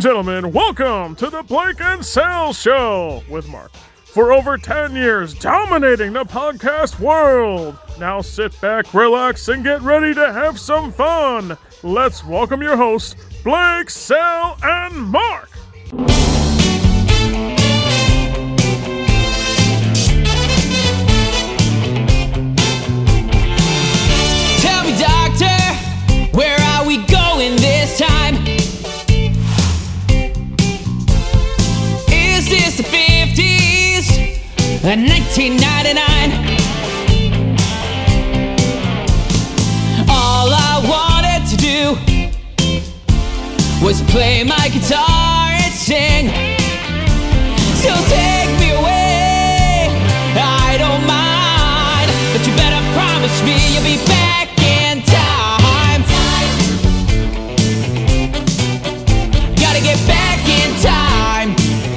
gentlemen, welcome to the Blake and Sal Show with Mark. For over 10 years, dominating the podcast world. Now sit back, relax, and get ready to have some fun. Let's welcome your hosts, Blake, Sal, and Mark. Tell me, doctor, where are we going this time? Is this the 50s and 1999? All I wanted to do was play my guitar and sing. So take me away, I don't mind, but you better promise me you'll be back in time. Gotta get back in time.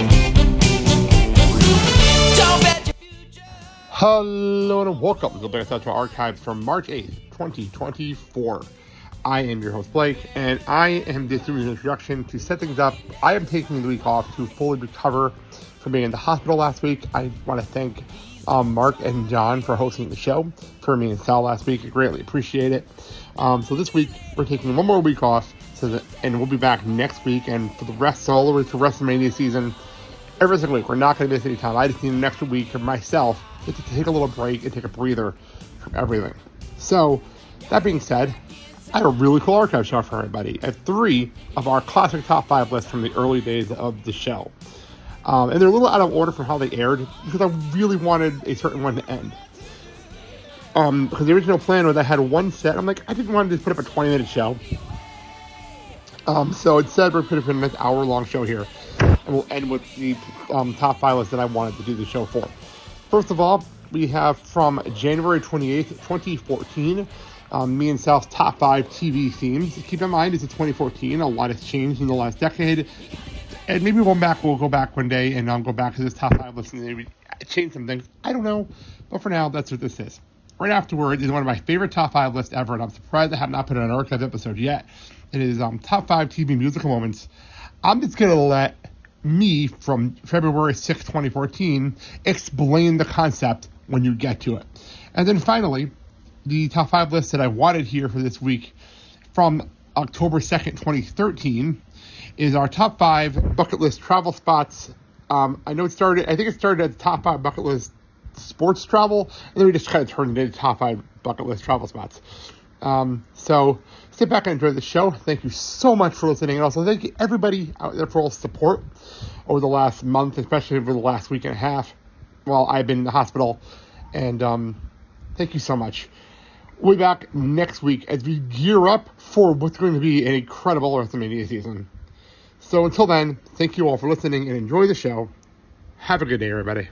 Don't bet your future. Hello and welcome to the Blake and Sal Archives from March 8th, 2024. I am your host Blake, and I am just doing an introduction to set things up. I am taking the week off to fully recover from being in the hospital last week. I want to thank Mark and John for hosting the show for me and Sal last week. I greatly appreciate it. So this week we're taking one more week off, and we'll be back next week and for the rest, all the way to WrestleMania season. Every single week, we're not going to miss any time. I just need an extra week for myself to take a little break and take a breather from everything. So, that being said, I have a really cool archive show for everybody. I have 3 of our classic top 5 lists from the early days of the show. And they're a little out of order from how they aired, because I really wanted a certain one to end. Because the original plan was I had one set. I'm like, I didn't want to just put up a 20-minute show. So instead, we're putting up a nice hour-long show here. And we'll end with the top 5 lists that I wanted to do the show for. First of all, we have from January 28th, 2014, me and Sal's top 5 TV themes. Keep in mind, it's 2014. A lot has changed in the last decade. And maybe we'll go back one day and go back to this top 5 list and maybe change some things. I don't know. But for now, that's what this is. Right afterward is one of my favorite top 5 lists ever, and I'm surprised I have not put it on an archive episode yet. It is top 5 TV musical moments. I'm just going to let me, from February 6, 2014, explain the concept when you get to it. And then finally, the top 5 list that I wanted here for this week from October 2nd, 2013, is our top 5 bucket list travel spots. I think it started at the top 5 bucket list sports travel, and then we just kind of turned it into top 5 bucket list travel spots. So sit back and enjoy the show. Thank you so much for listening, and also thank you everybody out there for all the support over the last month, especially over the last week and a half while I've been in the hospital. And thank you so much. We'll be back next week as we gear up for what's going to be an incredible WrestleMania season. So until then, thank you all for listening and enjoy the show. Have a good day, everybody.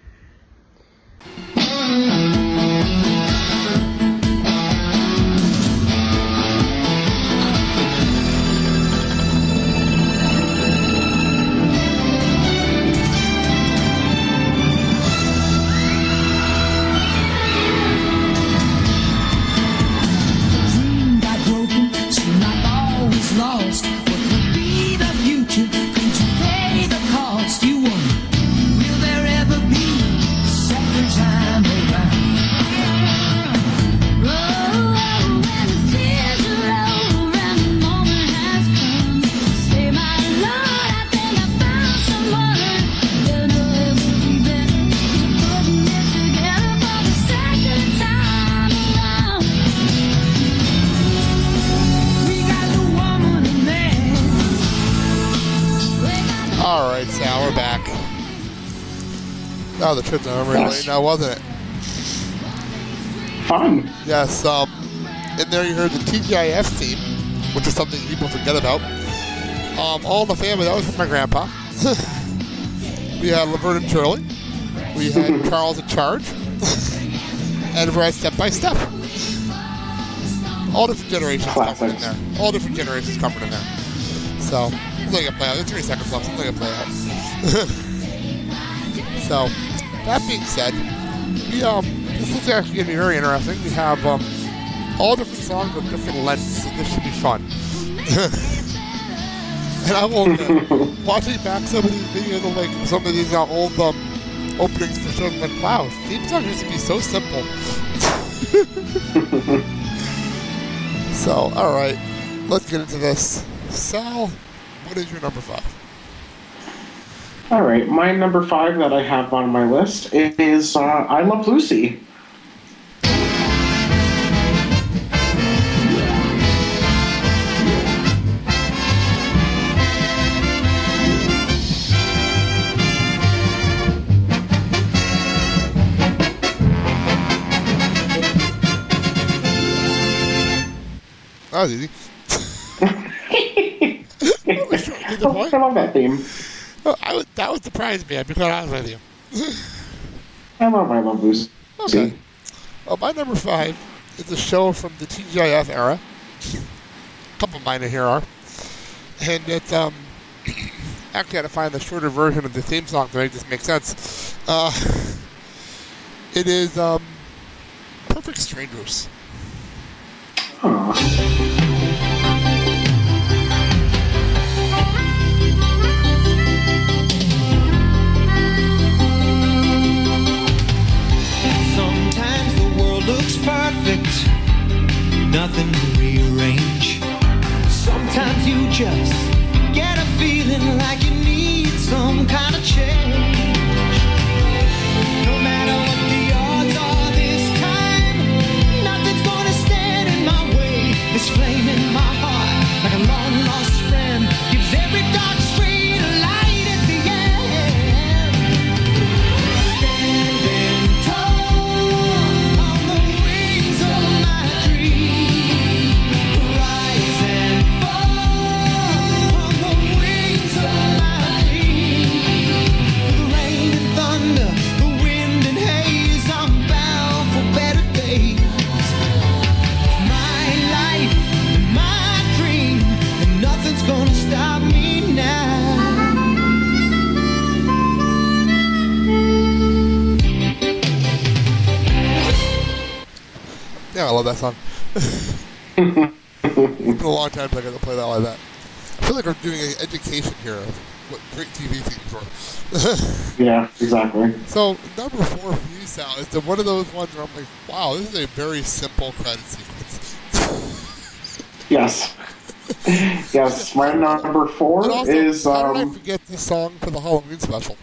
Lost. What would be the future? Could you pay the cost? You wonder, will there ever be a second time around? Oh, when the tears are over and the moment has come, say, my Lord, I think I found someone. Then it will be better than putting it together for the second time around. We got the woman and man. All right, Sal, we're back. Oh, the trip to memory lane now, wasn't it? Fun. Yes. In there you heard the TGIF theme, which is something people forget about. All in the Family, that was from my grandpa. We had Laverne and Shirley. We had Charles in Charge. And we had Step by Step. All different generations covered in there. All different generations covered in there. So, something to play out. There's 3 seconds left. Something to play out. So, that being said, this is actually going to be very interesting. We have all different songs with different lengths, so this should be fun. And I will, watching back some of these videos of like some of these old openings for shows, I'm like, wow, theme songs used to be so simple. So, alright, let's get into this. Sal, what is your number 5? All right, my number 5 that I have on my list is I Love Lucy. That was easy. Did the point? I love that theme. That would surprise me, I'd be quite honest with you. I love Lucy. Okay. Well, my number 5 is a show from the TGIF era. A couple of mine here are. And it's, actually I had to find the shorter version of the theme song to make this make sense. It is, Perfect Strangers. Sometimes the world looks perfect, nothing to rearrange. Sometimes you just get a feeling like you need some kind of change. No matter what the odds are this time, nothing's gonna stand in my way. This flame in my heart, like a long lost friend, gives every dark street a light at the end. Standing tall on the wings of my dream, rise and fall on the wings of my dream. The rain and thunder, the wind and haze, I'm bound for better days. My life and my dream, and nothing's gonna stop me now. Yeah, I love that song. It's been a long time since I got to play that like that. I feel like we're doing an education here of what great TV themes were. Yeah, exactly. So, number 4 for you, Sal, is one of those ones where I'm like, wow, this is a very simple credit sequence. Yes. Yes, my number And 4 also, is how did I forget the song for the Halloween special?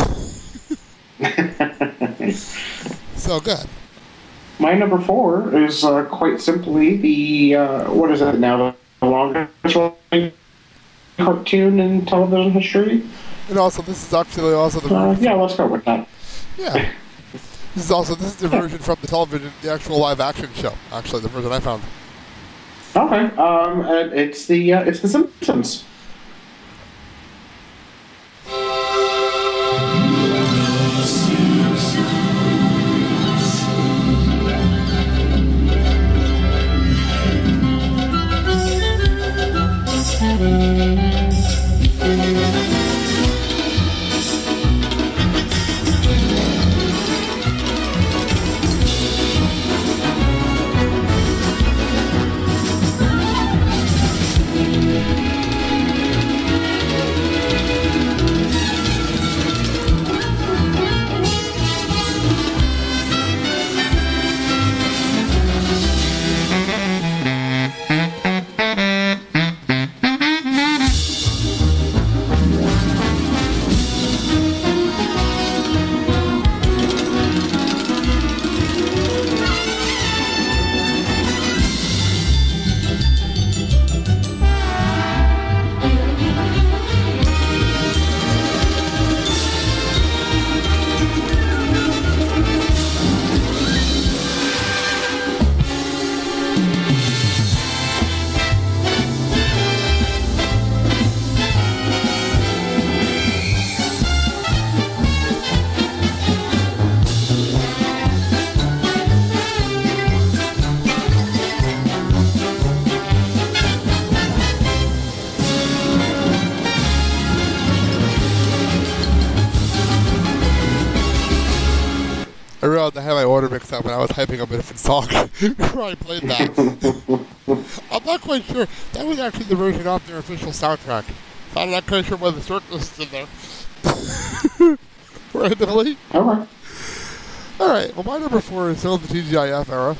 So, good. my number 4 is quite simply the what is it now, the longest running cartoon in television history. And also, this is actually also the version. Yeah, let's go with that. Yeah. This is the version from the television, the actual live action show. Actually, the version I found. Okay. And it's the Simpsons. I realized I had my order mixed up and I was hyping up a different song before I played that. I'm not quite sure. That was actually the version off their official soundtrack I'm not quite sure why the circus is in there. Randomly. Okay. Alright, well, my number 4 is still the TGIF era.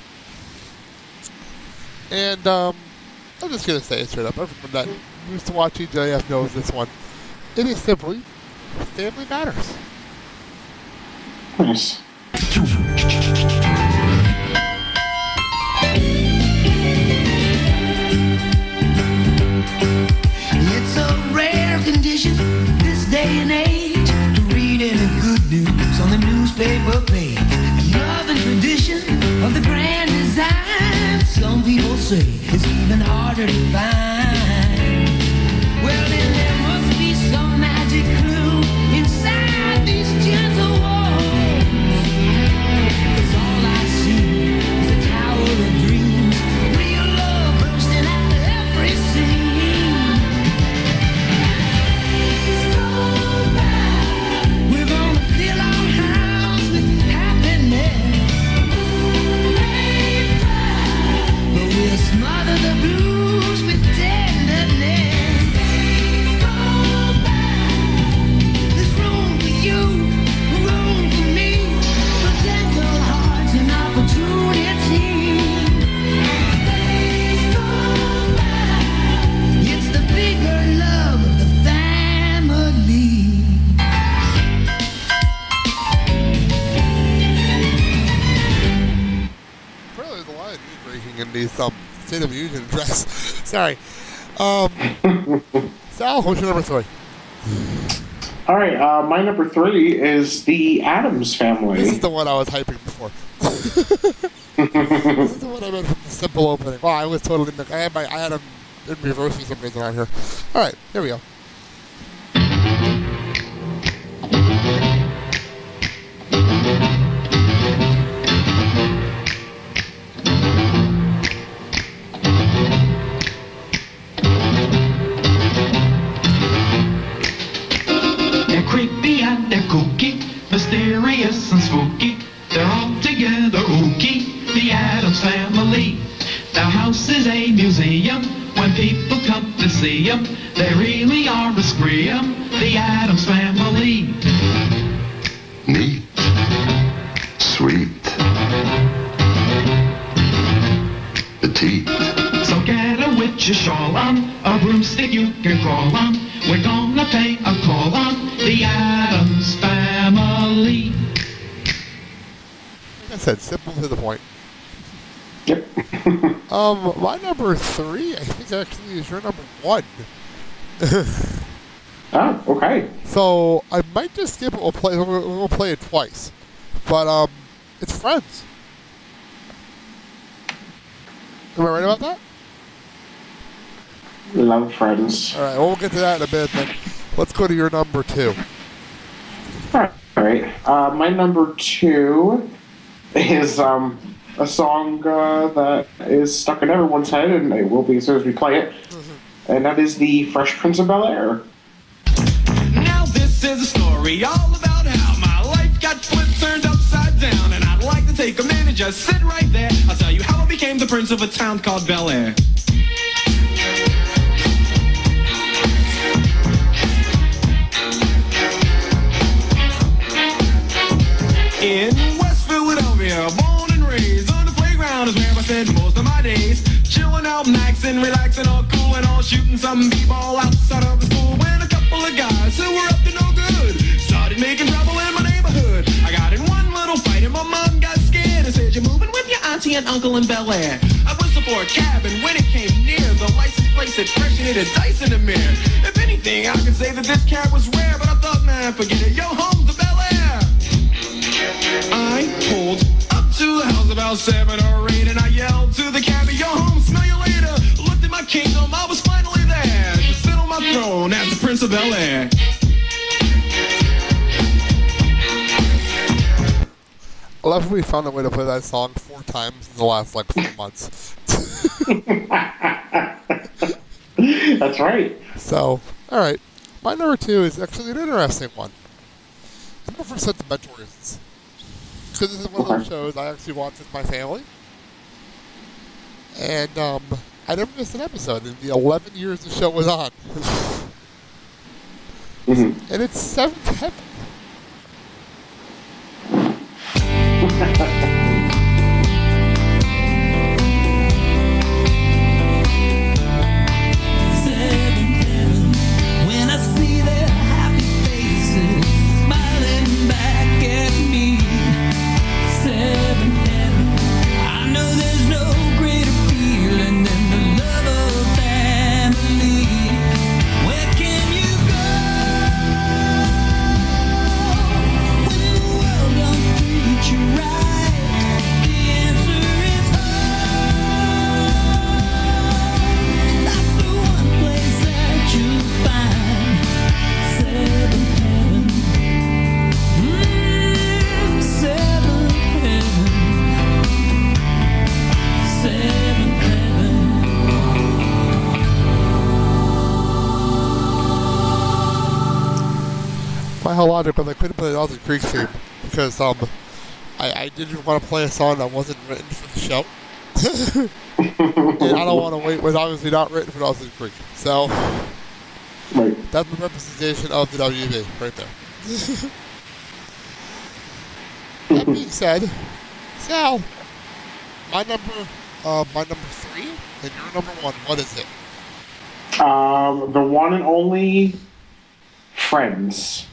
And, I'm just going to say it straight up. Everyone that used to watch TGIF knows this one. It is simply Family Matters. Nice. It's a rare condition this day and age to read any good news on the newspaper page. Love and tradition of the grand design, some people say is even harder to find. Well, then there must be some magic clue inside these gentle walls. 'Cause all I see is a tower of dreams, real love bursting out of every scene. We're gonna fill our house with happiness, but we'll smother the blues with tenderness. There's room for you, room for me, for gentle hearts and opportunity. It's the bigger love of the family. Apparently there's a lot of news breaking in these State of the Union address. Sorry. Sal, what's your number 3? All right. My number 3 is the Addams This Family. is the one I was hyping before. This is the one I meant from the simple opening. Wow, I was totally... I had them in reverse for some reason on here. All right, here we go. They're creepy and they're kooky, mysterious and spooky. They're all together ooky, the Addams Family. Their house is a museum. When people come to see them, they really are a scream, the Addams Family. Neat, sweet, petite. So get a witch's shawl on, a broomstick you can crawl on. We're gonna pay a call on the Addams Family. Like I said, simple to the point. Yep. My number 3, I think actually is your number 1. Oh, okay. So I might just skip it. We'll play it twice, but it's Friends. Am I right about that? Love Friends. All right, well, we'll get to that in a bit. Then let's go to your number 2. All right. My number 2 is a song that is stuck in everyone's head, and it will be as soon as we play it. And that is the Fresh Prince of Bel-Air. Now this is a story all about how my life got flipped, turned upside down, and I'd like to take a minute, just sit right there. I'll tell you how I became the prince of a town called Bel-Air. In West Philadelphia, born and raised on the playground is where I spent most of my days. Chilling out, maxing, relaxing, all cool and all, shooting some b-ball outside of the school. When a couple of guys who were up to no good started making trouble in my neighborhood. I got in one little fight and my mom got scared and said, "You're moving with your auntie and uncle in Bel-Air." I whistled for a cab, and when it came near, the license plate said fresh and it had dice in the mirror. If anything, I could say that this cab was rare, but I thought, man, forget it, yo, home to Bel-Air. I pulled up to the house about 7 or 8, and I yelled to the cabbie, "Yo, home, smell you later." Looked at my kingdom, I was finally there to sit on my throne as the Prince of Bel-Air. I love we found a way to play that song 4 times in the last 4 months. That's right. So, all right, my number 2 is actually an interesting one. It's more for sentimental reasons. Because this is one of those shows I actually watch with my family. And I never missed an episode in the 11 years the show was on. And it's 7-7. When I see their happy faces smiling back at me, 7 heaven. I know there's no greater feeling than the love of family. Where can you go when the world don't treat you right? The answer is home. That's the one place that you'll find 7 heaven. 7 heaven. 7 heaven. My whole logic, but I couldn't play the Dawson Creek theme because I didn't want to play a song that wasn't written for the show. And I don't want to wait was obviously not written for Dawson Creek. So Right. that's my representation of the WB right there. That being said, Sal, my number 3 and your number 1, what is it? The one and only Friends.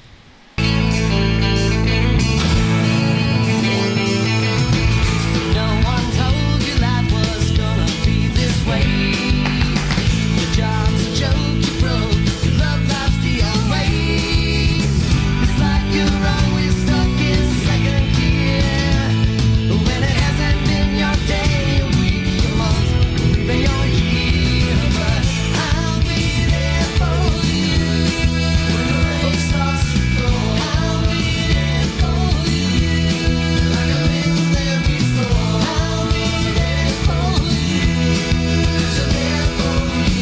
No one told you life was gonna be this way. Your job's a joke, you broke. Your love life's the old way. It's like you're always stuck in second gear. When it hasn't been your day, your week, your month, or even your year. But I'll be there for you when the road starts to go. I'll be there for you like I've been there before. I'll be there for you, so there for me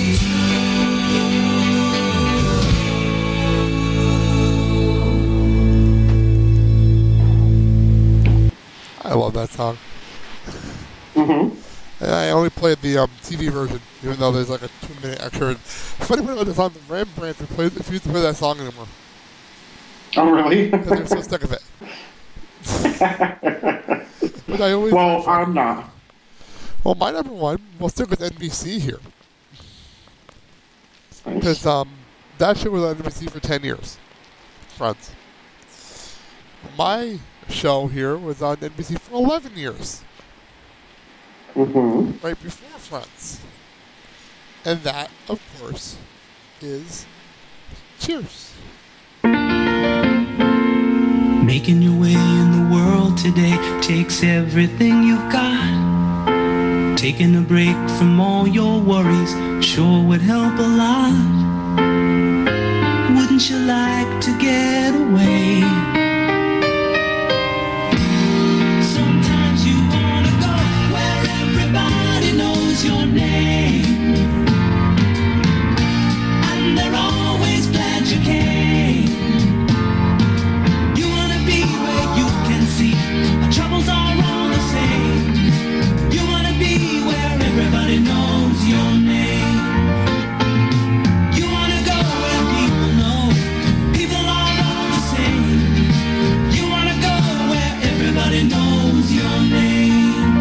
I love that song. Mm-hmm. And I only played the TV version, even though there's like a 2-minute extra. Funny part about this song, the Rembrandt refused to play that song anymore Oh, really? because they're so sick of it. But I always Well, I'm not. Well, my number 1, we'll stick with NBC here because that show was on NBC for 10 years. Friends. My show here was on NBC for 11 years, Mm-hmm. right before Friends. And that, of course, is Cheers. Making your way in the world today takes everything you've got. Taking a break from all your worries sure would help a lot. Wouldn't you like to get away? Sometimes you wanna go where everybody knows your name, and they're always glad you came. You wanna be where you can see our troubles are all the same. You wanna be where everybody knows your name. You wanna go where people know people are all the same. You wanna go where everybody knows your name.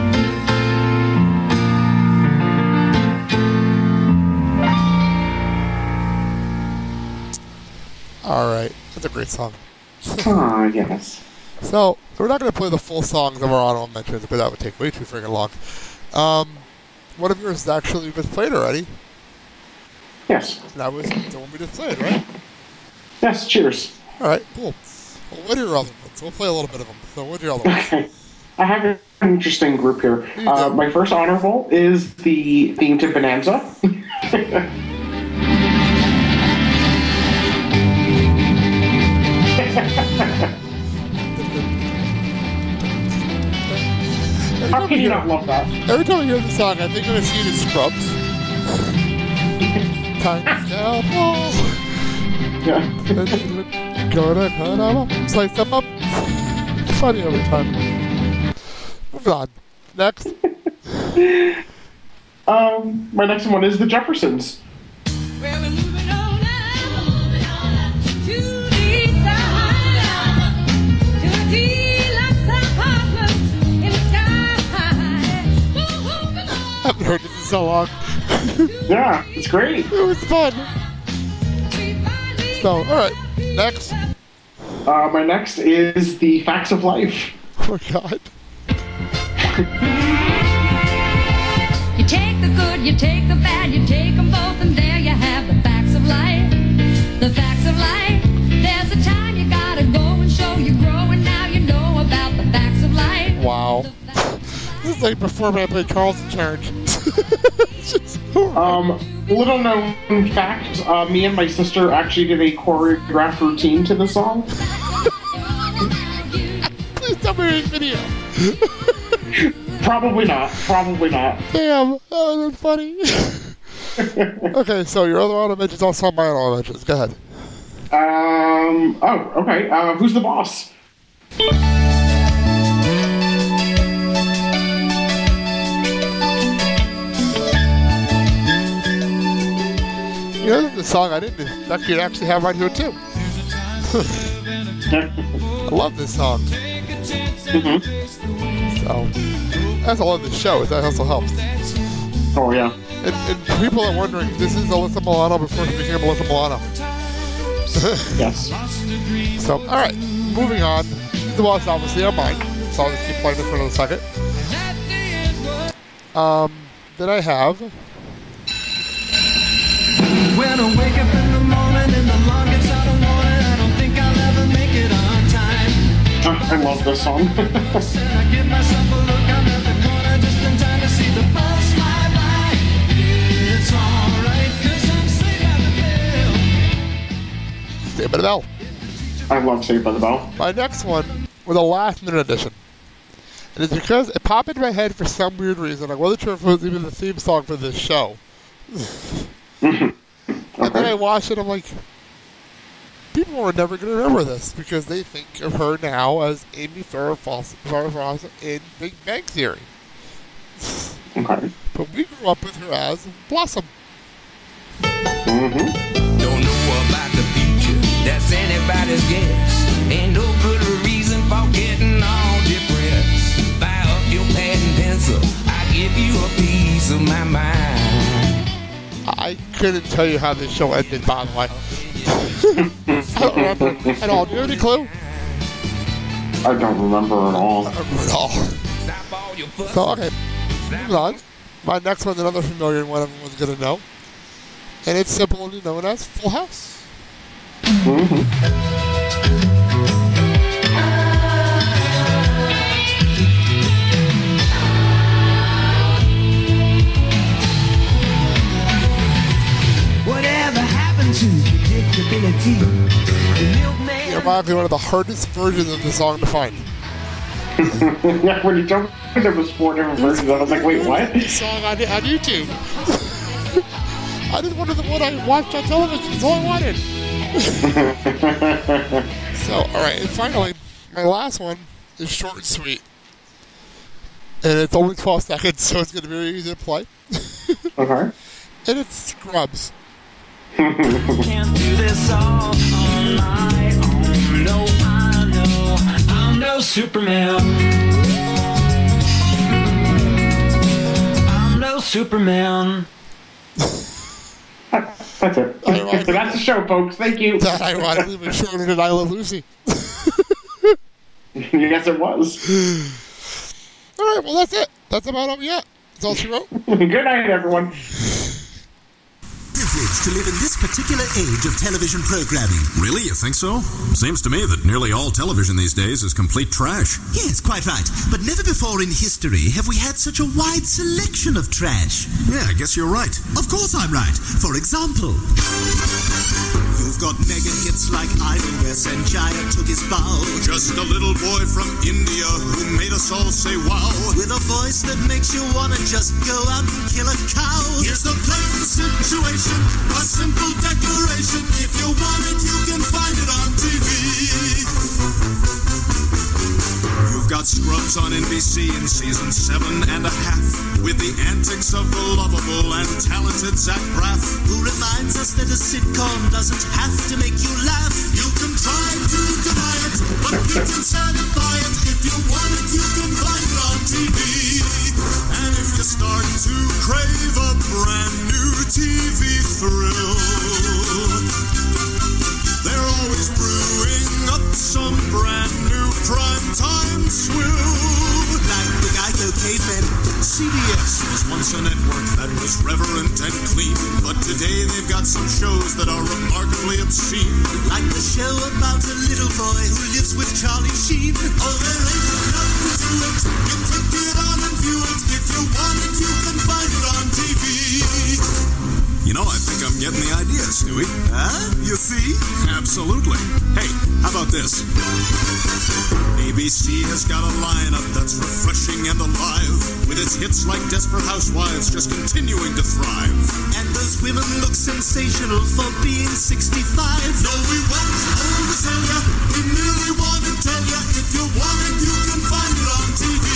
All right, that's a great song. Ah, yes. So we're not going to play the full songs of our honorable mentions because that would take way too freaking long. One of yours has actually been played already. Yes. And that was the one we just played, right? Yes, cheers. All right, cool. Well, what are your other ones? We'll play a little bit of them. So what are your other ones? Okay. I have an interesting group here. You do. My first honorable is the theme to Bonanza. How can you not love that? Every time I hear the song, I think of a scene in Scrubs. Tiny apple. Yeah. Gonna cut 'em up, slice them up. Funny every time. Moving on. Next. My next one is the Jeffersons. Well, we're moving on now to the heard this in so long. Yeah, it's great. It was fun. So, all right, next. My next is The Facts of Life. Oh, God. You take the good, you take the bad, you take them both, and there you have the facts of life. The facts of life. There's a time you gotta go and show you grow, and now you know about the facts of life. Wow. This is like before I played Carl's in Charge. Little known fact, me and my sister actually did a choreographed routine to the song. Please tell me a video. Probably not. Damn, that was funny. Okay, so your other honorable mentions also my honorable mentions. Go ahead. Okay. Who's the boss? You know, the song I didn't expect you to actually have right here, too. I love this song. So, that's all of the show. That also helps. Oh, yeah. And people are wondering, this is Alyssa Milano before she became Alyssa Milano. Yes. So, alright, moving on. The boss obviously on mine, so I'll just keep playing this for another second. Then I have... When I wake up in the morning and the alarm gets out of warning, I don't think I'll ever make it on time. I love this song. Said I give myself a look, I'm at the corner just in time to see the bus fly by. It's alright, 'cause I'm saved by the bell. Saved by the Bell. I love Saved by the Bell. My next one was a last-minute addition. And it's because it popped into my head for some weird reason. I wasn't sure if it was even the theme song for this show. And then I watched it, I'm like, people are never going to remember this because they think of her now as Amy Farrah Fawcett in Big Bang Theory. Okay. But we grew up with her as Blossom. Don't know about the future, that's anybody's guess. Ain't no good reason for getting all depressed. Fire up your pad and pencil, I give you a piece of my mind. I couldn't tell you how this show ended, by the way. I don't remember at all. Do you have any clue? I don't remember at all. I don't remember at all. So, okay. Moving on. My next one's another familiar one everyone's going to know. And it's simply known as Full House. Whatever happened to predictability? The milkman. Ironically, one of the hardest versions of the song to find. Yeah, when you told me there was 4 different versions, I was like, wait, what? This song on YouTube. I just wanted the one I watched on television. That's all I wanted. So, alright, and finally, my last one is short and sweet. And it's only 12 seconds, so it's going to be very easy to play. Okay. And it's Scrubs. Can't do this all on my own. No, I know I'm no Superman. I'm no Superman. That's it. That's the show, folks. Thank you. That ironically was shorter than I Love Lucy. Yes, it was. Alright, well that's it. That's about all we got. That's all she wrote. Good night, everyone. Privilege to live in this particular age of television programming. Really? You think so? Seems to me that nearly all television these days is complete trash. Yes, quite right. But never before in history have we had such a wide selection of trash. Yeah, I guess you're right. Of course I'm right. For example, you've got mega hits like Idols and Jaya took his bow. Just a little boy from India who made us all say wow. With a voice that makes you wanna just go out and kill a cow. Here's the plain situation, a simple declaration. If you want it, you can find it on TV. You've got Scrubs on NBC in season 7.5 with the antics of the lovable and talented Zach Braff, who reminds us that a sitcom doesn't have to make you laugh. You can try to deny it, but you can satisfy it. If you want it, you can find it on TV. And if you start to crave swill. Like the Geico cavemen. CBS was once a network that was reverent and clean, but today they've got some shows that are remarkably obscene. Like the show about a little boy who lives with Charlie Sheen. Oh, there ain't nothing to it. You click it on and view it. If you want it, you can find it on TV. You know, I think I'm getting the idea, Stewie. Huh? You see? Absolutely. Hey, how about this? ABC has got a lineup that's refreshing and alive, with its hits like Desperate Housewives just continuing to thrive. And those women look sensational for being 65. No, we won't oversell ya. We merely want to tell ya, if you want it, you can find it on TV.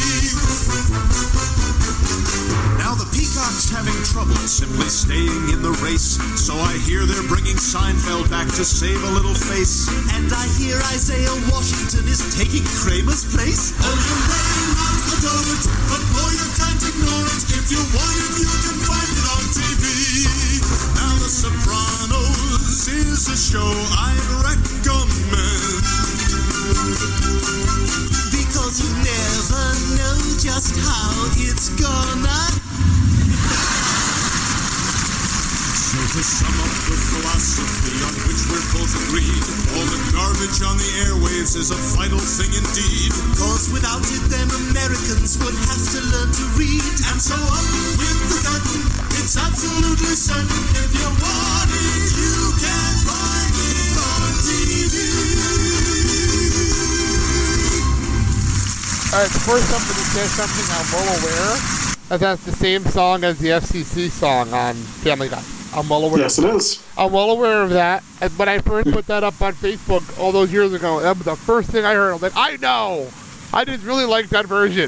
Now the Peacock's having trouble simply staying in the race, so I hear they're bringing Seinfeld back to save a little face. And I hear Isaiah Washington is taking Kramer's place. Oh, you may not adore it, but boy, you can't ignore it. If you want it, you can find it on TV. Now The Sopranos is a show I'd recommend, because you never know just how it's gonna. So to sum up the philosophy on which we're both agreed, all the garbage on the airwaves is a vital thing indeed. Cause without it, then Americans would have to learn to read. And so up with the curtain, it's absolutely certain. If you want it, you can find it on TV. Alright, first I'm going to say something I'm well aware that that's the same song as the FCC song on Family Guy. I'm well aware. Yes, it is. I'm well aware of that. And when I first put that up on Facebook all those years ago, that was the first thing I heard. I was like, I know! I just really like that version.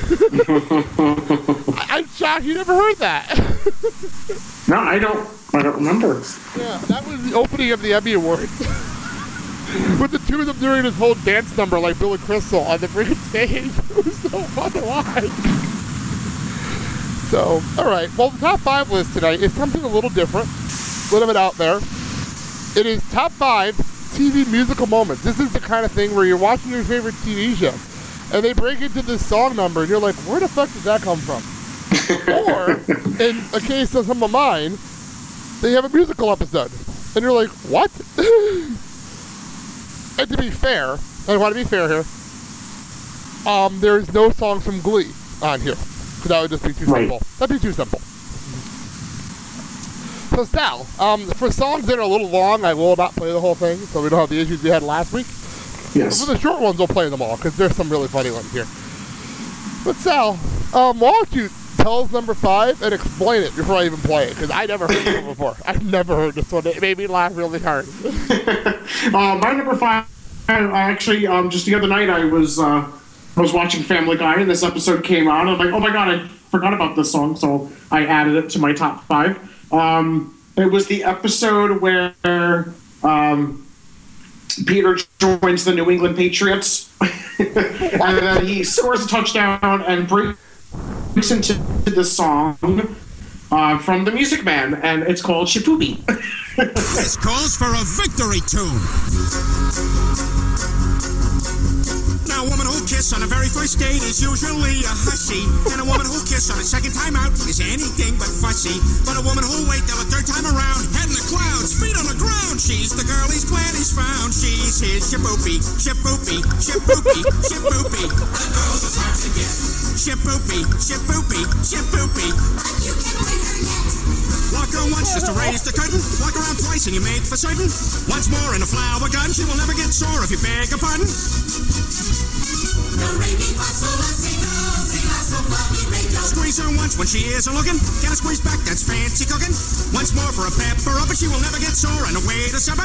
I'm shocked you never heard that. No, I don't remember. Yeah, that was the opening of the Emmy Awards. With the two of them doing this whole dance number like Billy Crystal on the freaking stage. It was so fun to watch. So, alright. Well, the top 5 list tonight is something a little different. A little bit out there. It is top 5 TV musical moments. This is the kind of thing where you're watching your favorite TV show, and they break into this song number, and you're like, where the fuck did that come from? Or, in a case of some of mine, they have a musical episode. And you're like, what? And to be fair, I want to be fair here, there's no songs from Glee on here. So that would just be too simple. That'd be too simple. So Sal, for songs that are a little long, I will not play the whole thing, so we don't have the issues we had last week. Yes. For the short ones, we'll play them all, because there's some really funny ones here. But Sal, why don't you tell us number 5 and explain it before I even play it, because I never heard this one before. I've never heard this one. It made me laugh really hard. My number 5, actually, just the other night I was watching Family Guy, and this episode came out. I'm like, oh my god, I forgot about this song, so I added it to my top 5. It was the episode where Peter joins the New England Patriots, and then he scores a touchdown and breaks into this song from the Music Man, and it's called Shipoobi. This calls for a victory tune. Now, a woman who'll kiss on a very first date is usually a hussy, and a woman who'll kiss on a second time out is anything but fussy. But a woman who'll wait till a third time around, head in the clouds, feet on the ground, she's the girl he's glad he's found. She's his Shipoobi, Shipoobi, Shipoobi, Shipoobi. The girls is hard to get. Shipoobi, Shipoobi, Shipoobi. But you can win her yet. Walk her once just to raise the curtain. Walk around twice and you make for certain. Once more in a flower gun, she will never get sore if you beg her pardon. Squeeze her once when she isn't looking. Gotta squeeze back, that's fancy cooking. Once more for a pepper up, and she will never get sore on the way to supper.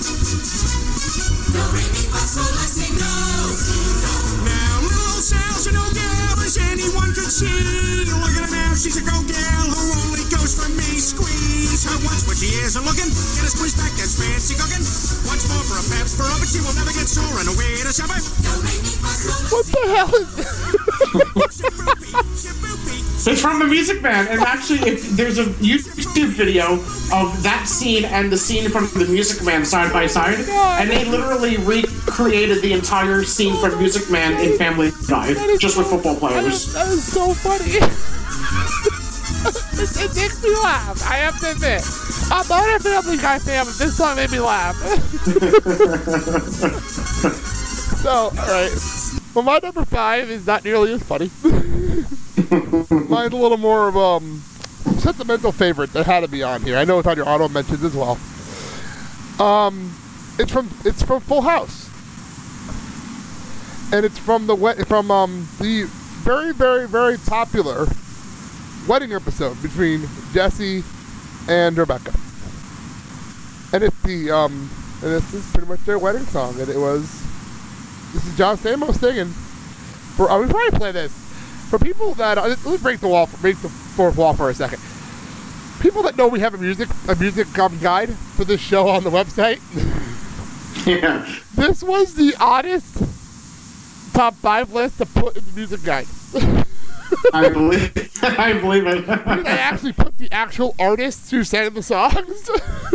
Now, little old Sal's an old gal, as anyone could see. Look at her now, she's a go gal who only goes for me. Squeeze her once when she isn't looking. Gotta squeeze back, that's fancy cooking. Once more for a pepper up, and she will never get sore on the way to supper. What the hell is this? It's from The Music Man, and actually, there's a YouTube video of that scene and the scene from The Music Man side by side, and they literally recreated the entire scene from Music Man in Family Guy, just with football players. That is so funny. It makes me laugh, I have to admit. I'm not a Family Guy fan, but this song made me laugh. So, alright. Well, my number 5 is not nearly as funny. Mine's a little more of sentimental favorite that had to be on here. I know it's on your auto mentions as well. It's from Full House, and it's from the very, very, very popular wedding episode between Jesse and Rebecca. And it's and this is pretty much their wedding song, and this is John Stamos singing. We probably play this. For people that let's break the fourth wall for a second. People that know we have a music guide for this show on the website. Yeah. This was the oddest top 5 list to put in the music guide. I believe it. They actually put the actual artists who sang the songs.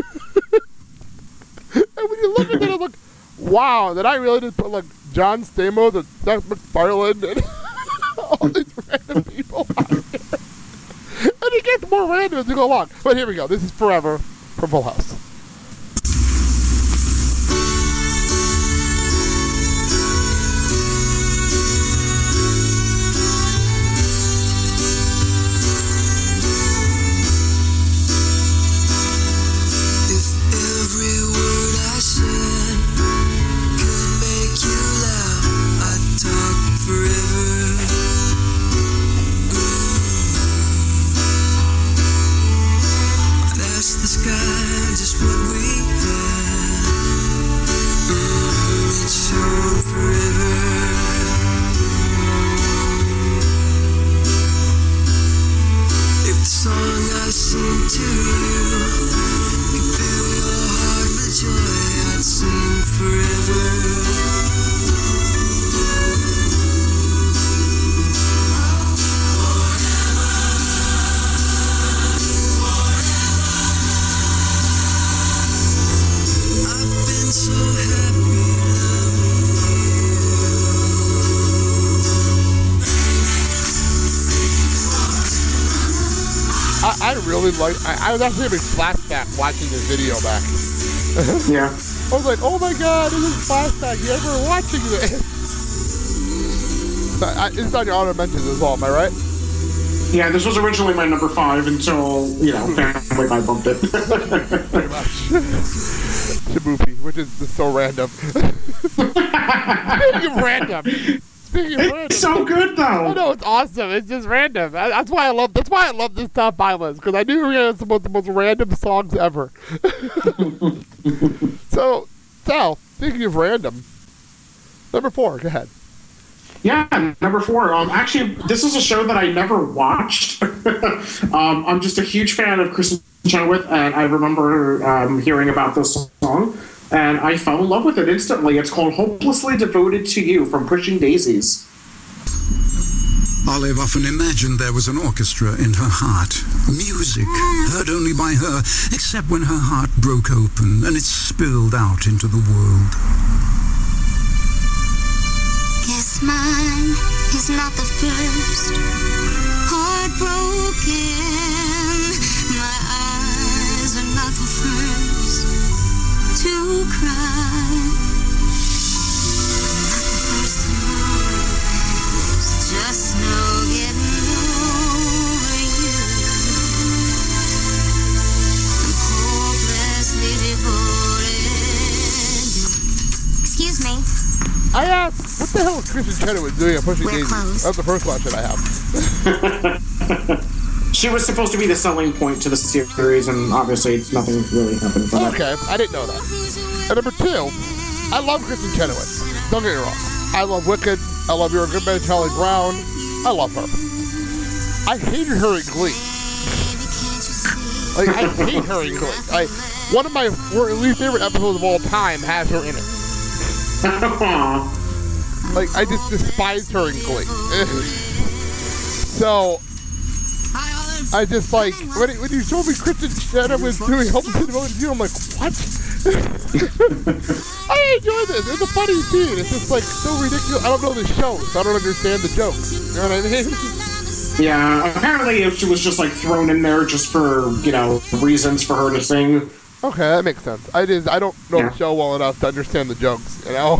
And when you look at it, I'm like, wow, that I really did put like John Stamos and Seth MacFarlane and all these random people out here. And it gets more random as we go along. But here we go. This is Forever from Full House. If every word I said could make you laugh, I'd talk forever. I'd ask the sky just what we had. It shone forever. If the song I sing to you could fill your heart with joy, I'd sing forever. I've been so happy I really like. I was actually having flashback watching this video back. Yeah. I was like, oh my god, this is flashback. You ever watching this? It's on your honor mentions as well, am I right? Yeah, this was originally my number 5 until, Family Guy bumped it. Pretty much. Shaboopy, which is just so random. Speaking of random. It's so good though. Oh no, it's awesome. It's just random. That's why I love this top 5 list, because I knew we had some of the most random songs ever. So, Sal, speaking of random, number 4, go ahead. Yeah, number 4. Actually, this is a show that I never watched. I'm just a huge fan of Kristen Chenoweth, and I remember hearing about this song, and I fell in love with it instantly. It's called Hopelessly Devoted to You from Pushing Daisies. Olive often imagined there was an orchestra in her heart. Music, heard only by her, except when her heart broke open and it spilled out into the world. Guess mine is not the first heartbroken. My eyes are not the first to cry. Not the first to know. There's just no getting over you. I'm hopelessly devoted. Excuse me. I asked, what the hell is Kristen Chenoweth doing at Pushing Daisies? That's the first question I have. She was supposed to be the selling point to the series, and obviously nothing really happened from that. Okay, I didn't know that. And number 2, I love Kristen Chenoweth. Don't get me wrong. I love Wicked. I love You're a Good Man, Charlie Brown. I love her. I hated her in Glee. Like, I hate her in Glee. One of my least favorite episodes of all time has her in it. Like, I just despise her in Glee. So, I just like when you showed me Kristen Stewart was doing Home to Devoted to You, I'm like, what? I enjoy this. It's a funny scene. It's just like so ridiculous. I don't know the show, so I don't understand the jokes. You know what I mean? Yeah, apparently she was just like thrown in there just for, reasons for her to sing. Okay, that makes sense. I don't know the show well enough to understand the jokes, you know?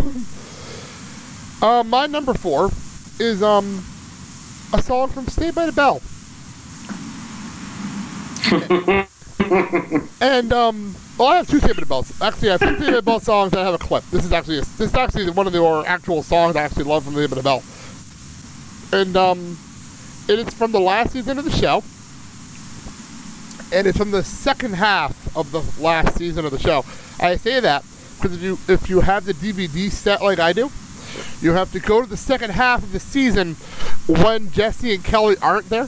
My number 4 is a song from Saved by the Bell. And well, I have 2 Saved by the Bells. Actually, I have 2 Saved by the Bell songs that have a clip. This is actually one of the more actual songs I actually love from Saved by the Bell. And it is from the last season of the show. And it's from the second half of the last season of the show. I say that because if you have the DVD set like I do, you have to go to the second half of the season when Jesse and Kelly aren't there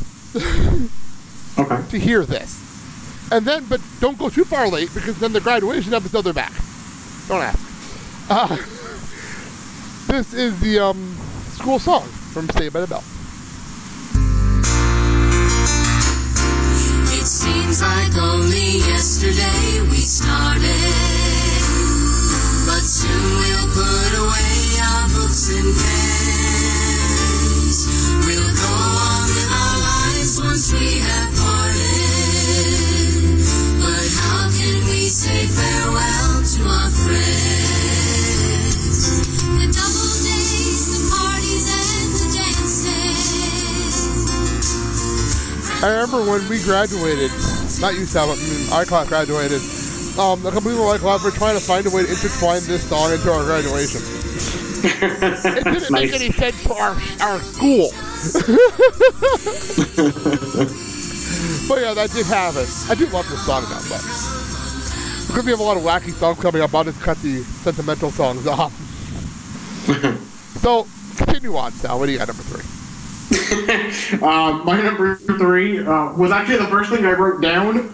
to hear this. And then, but don't go too far late because then the graduation episode they're back. Don't ask. This is the school song from Saved by the Bell. It seems like only yesterday we started, but soon we'll put away our books and pens. We'll go on with our lives once we have parted, but how can we say farewell to our friends? The double days, the parties and the dancing. I remember when we graduated, not you, Sal, but our class graduated, a couple people like were trying to find a way to intertwine this song into our graduation. It didn't make any sense for our school. But yeah, that did happen. I do love this song though, but because we have a lot of wacky songs coming up, I'll just cut the sentimental songs off. So, continue on, Sal. What do you got, number 3? My number 3 was actually the first thing I wrote down.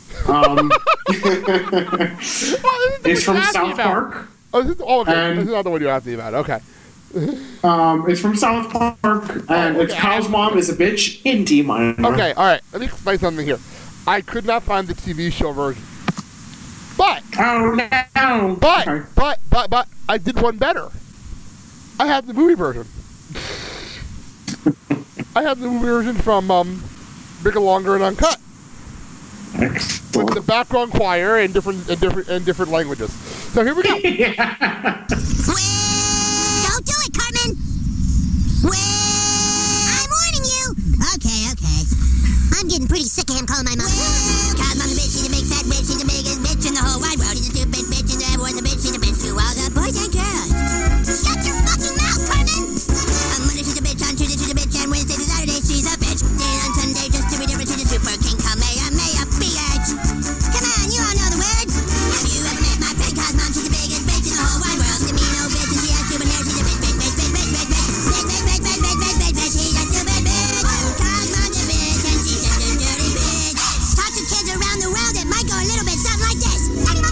It's from South Park. Oh, okay. This is not the one you asked me about. Okay. It's from South Park, and it's Kyle's mom is a bitch in D minor. Okay, all right. Let me explain something here. I could not find the TV show version, but but I did one better. I had the movie version. I have the movie version from Bigger, Longer, and Uncut. Excellent. With the background choir in different languages. So here we go. Don't do it, Cartman! I'm warning you! Okay. I'm getting pretty sick of him calling my mom. Cause mom's a bitch, she's a big fat bitch, she's the biggest bitch in the whole wide world. She's a stupid bitch, and everyone's a bitch, she's a bitch to all the boys and girls. Shut your fucking mouth, Cartman! On Monday she's a bitch, on Tuesday she's a bitch, and Wednesday to Saturday she's a bitch. And on Sunday just to be different, she's a super king, Kamehameha, bitch! Come on, you all know the words! Have you ever met my friend? Cause mom, she's the biggest bitch in the whole wide world. She's a mean old bitch, and she has stupid hair, she's a bitch, bitch, bitch, bitch, bitch, bitch, bitch, bitch, bitch, bitch, bitch, bitch, bitch, bitch, bitch, she's a stupid bitch! Cause mom's a bitch, and she's just a dirty bitch! Talk to kids around the world, it might go a little bit something like this.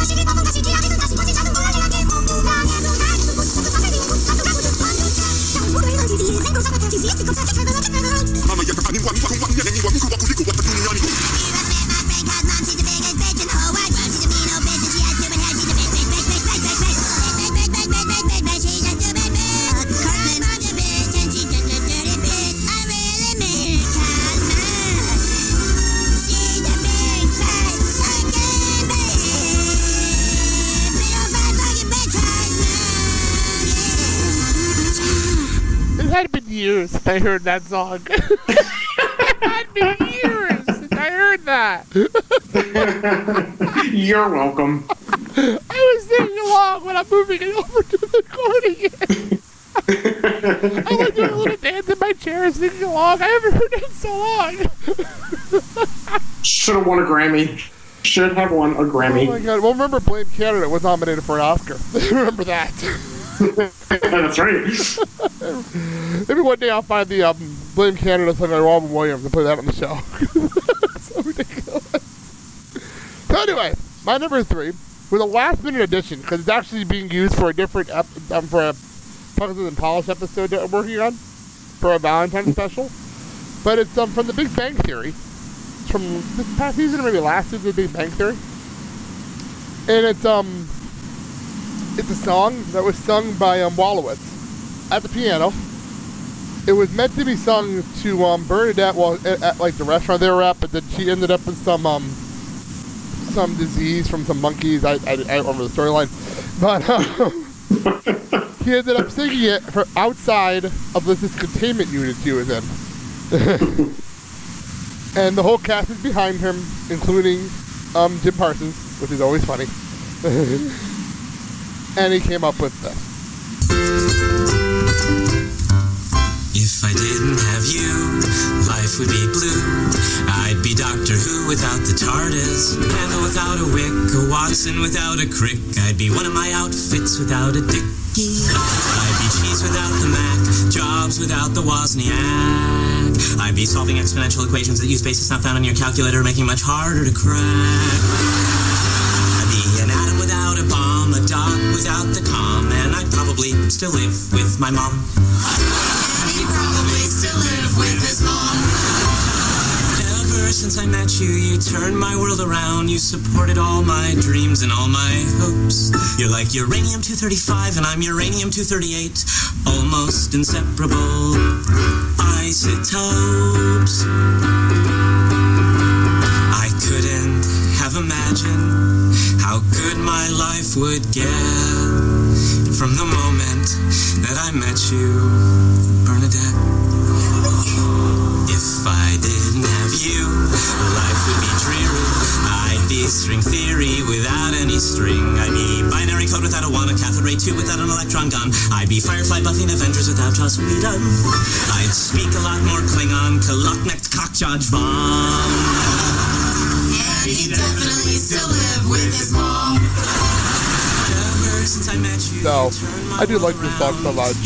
It had been years since I heard that song. It had been years since I heard that. You're welcome. I was singing along when I'm moving it over to the accordion. I was doing a little dance in my chair singing along. I haven't heard it in so long. Should have won a Grammy. Should have won a Grammy. Oh my god. Well, remember Blame Canada was nominated for an Oscar. Remember that. That's right. Maybe one day I'll find the Blame Canada song by Robin Williams and put that on the show. So ridiculous. So anyway, my number 3 was a last-minute addition because it's actually being used for a different for a Puzzles and Polish episode that I'm working on for a Valentine's special. But it's from The Big Bang Theory. from this past season or maybe last season of Big Bang Theory. And it's a song that was sung by Wallowitz at the piano. It was meant to be sung to Bernadette at like the restaurant they were at, but then she ended up with some disease from some monkeys. I don't remember the storyline, but he ended up singing it for outside of this containment unit she was in. And the whole cast is behind him, including Jim Parsons, which is always funny. And he came up with this. If I didn't have you, life would be blue. I'd be Doctor Who without the TARDIS, Panda without a wick, a Watson without a crick. I'd be one of my outfits without a dickie. I'd be cheese without the Mac, Jobs without the Wozniak. I'd be solving exponential equations that use bases not found on your calculator, making it much harder to crack. I'd be an atom without a bomb, a dot without the com, and I'd probably still live with my mom. He probably still live with his mom. Ever since I met you, you turned my world around. You supported all my dreams and all my hopes. You're like uranium-235 and I'm uranium-238. Almost inseparable isotopes. I couldn't have imagined how good my life would get from the moment that I met you, Bernadette. If I didn't have you, life would be dreary. I'd be string theory without any string. I'd be binary code without a 1, a cathode ray tube without an electron gun. I'd be Firefly buffing Avengers without Joss Whedon. I'd speak a lot more Klingon, Kaloknecht Cockjudge Von. And he definitely still live with his mom. So, I do like this song so much.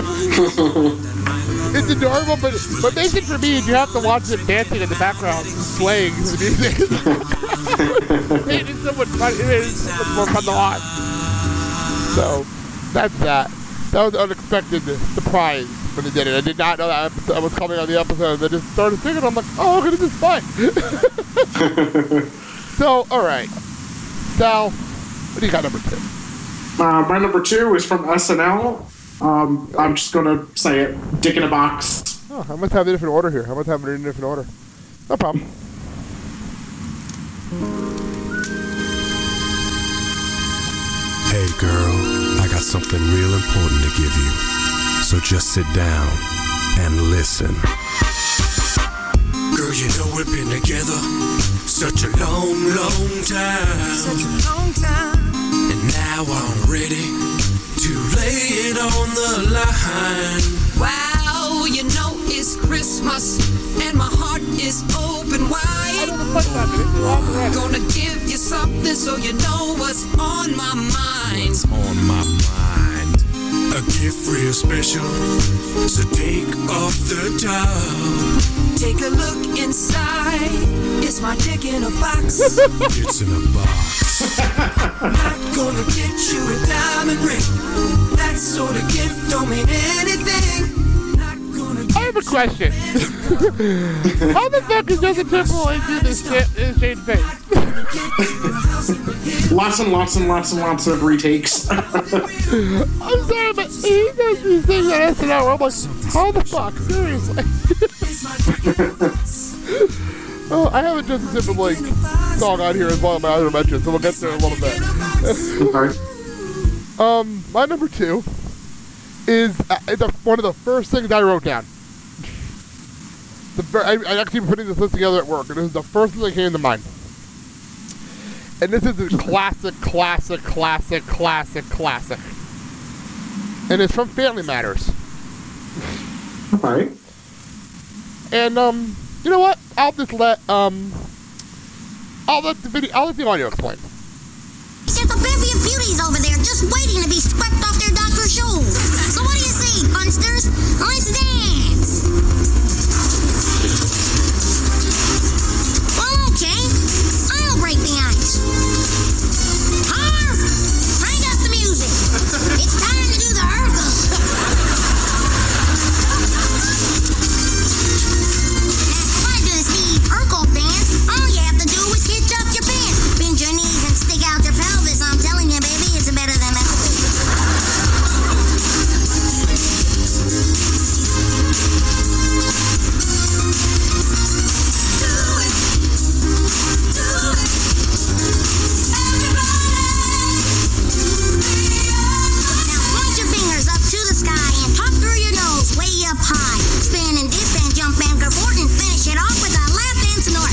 It's adorable, but what makes it for me is you have to watch them dancing in the background, swaying to the music. It is so much fun. It is so much more fun to watch. So, that's that. That was an unexpected surprise when they did it. I did not know that episode, I was coming on the episode. They just started singing. I'm like, oh, this is fun. So, all right. Sal, what do you got number 2? My number 2 is from SNL. I'm just going to say it. Dick in a Box. Oh, I must have it in a different order here. I must have it in a different order. No problem. Hey girl, I got something real important to give you. So just sit down and listen. Girl, you know we've been together such a long, long time. Such a long time. And now I'm ready to lay it on the line. Wow, you know it's Christmas and my heart is open wide. Gonna give you something so you know what's on my mind. What's on my mind? A gift real special, so take off the top. Take a look inside. It's my dick in a box. It's in a box. Not gonna get you a diamond ring. That sort of gift don't mean anything. I have a question. How the fuck is Justin Timberlake do this shit in Shane's face? Lots and lots and lots and lots of retakes. I'm sorry, but he does these things on SNL where I'm like, how the fuck? Seriously? Oh, I have a Justin Timberlake song on here as well as my other mentions, so we'll get there in a little bit. My number 2 is one of the first things I wrote down. I actually been putting this list together at work, and this is the first thing that came to mind. And this is a classic. And it's from Family Matters. Alright. And, you know what? I'll let the audio explain. There's a bevy of beauties over there just waiting to be swept off their doctor's shoes. So what do you say, funsters? Let's dance. Well, okay. I'll break the ice. Harv, crank up the music. It's time to do the Urkel. Now, I'm gonna see Urkel dance. you up high. Spin and dip and jump and cavort and finish it off with a laugh and snort.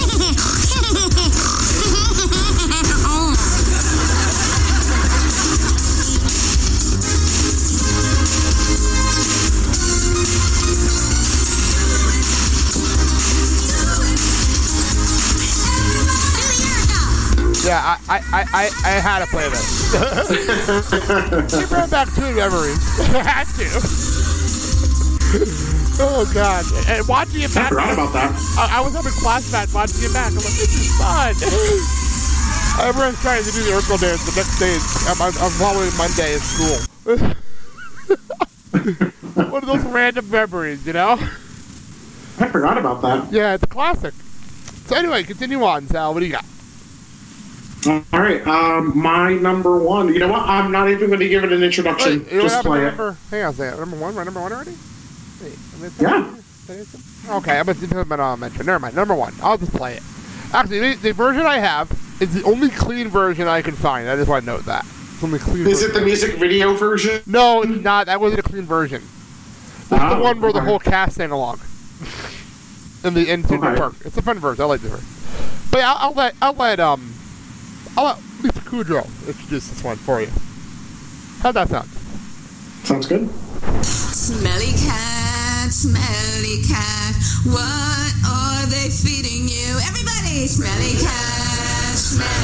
Yeah, I had to play this. It brought back two memories. I had to. Oh, God. And watching it back. I forgot about that. I was having class match watching it back. I'm like, this is fun. Everyone's trying to do the Urkel dance the next day. I'm following Monday at school. One of those random memories, you know? I forgot about that. Yeah, it's a classic. So anyway, continue on, Sal. What do you got? All right, my number one. You know what? I'm not even going to give it an introduction. Wait, just play it. Hang on a second. Number one? Number one already? Wait, yeah. Okay, I'm going to mention. Never mind. Number one. I'll just play it. Actually, the version I have is the only clean version I can find. I just want to note that. It's only clean Is it the music video version? No, it's not. That wasn't a clean version. It's the one where the whole cast sang along. In the park. It's a fun version. I like the version. But yeah, I'll let Lisa Kudrow introduce this one for you. How'd that sound? Sounds good. Smelly cat, what are they feeding you? Everybody! Smelly cat,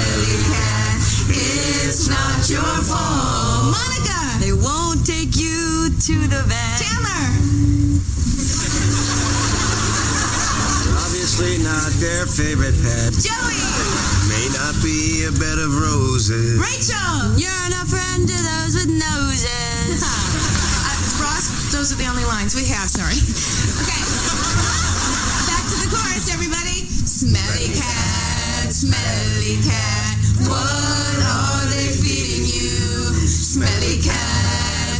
it's not your fault. Monica! They won't take you to the vet. Chandler! Obviously not their favorite pet. Joey! May not be a bed of roses. Rachel! You're not friend to those with noses. Ross, those are the only lines we have, sorry. Okay. Back to the chorus, everybody. Smelly cat, what are they feeding you? Smelly cat,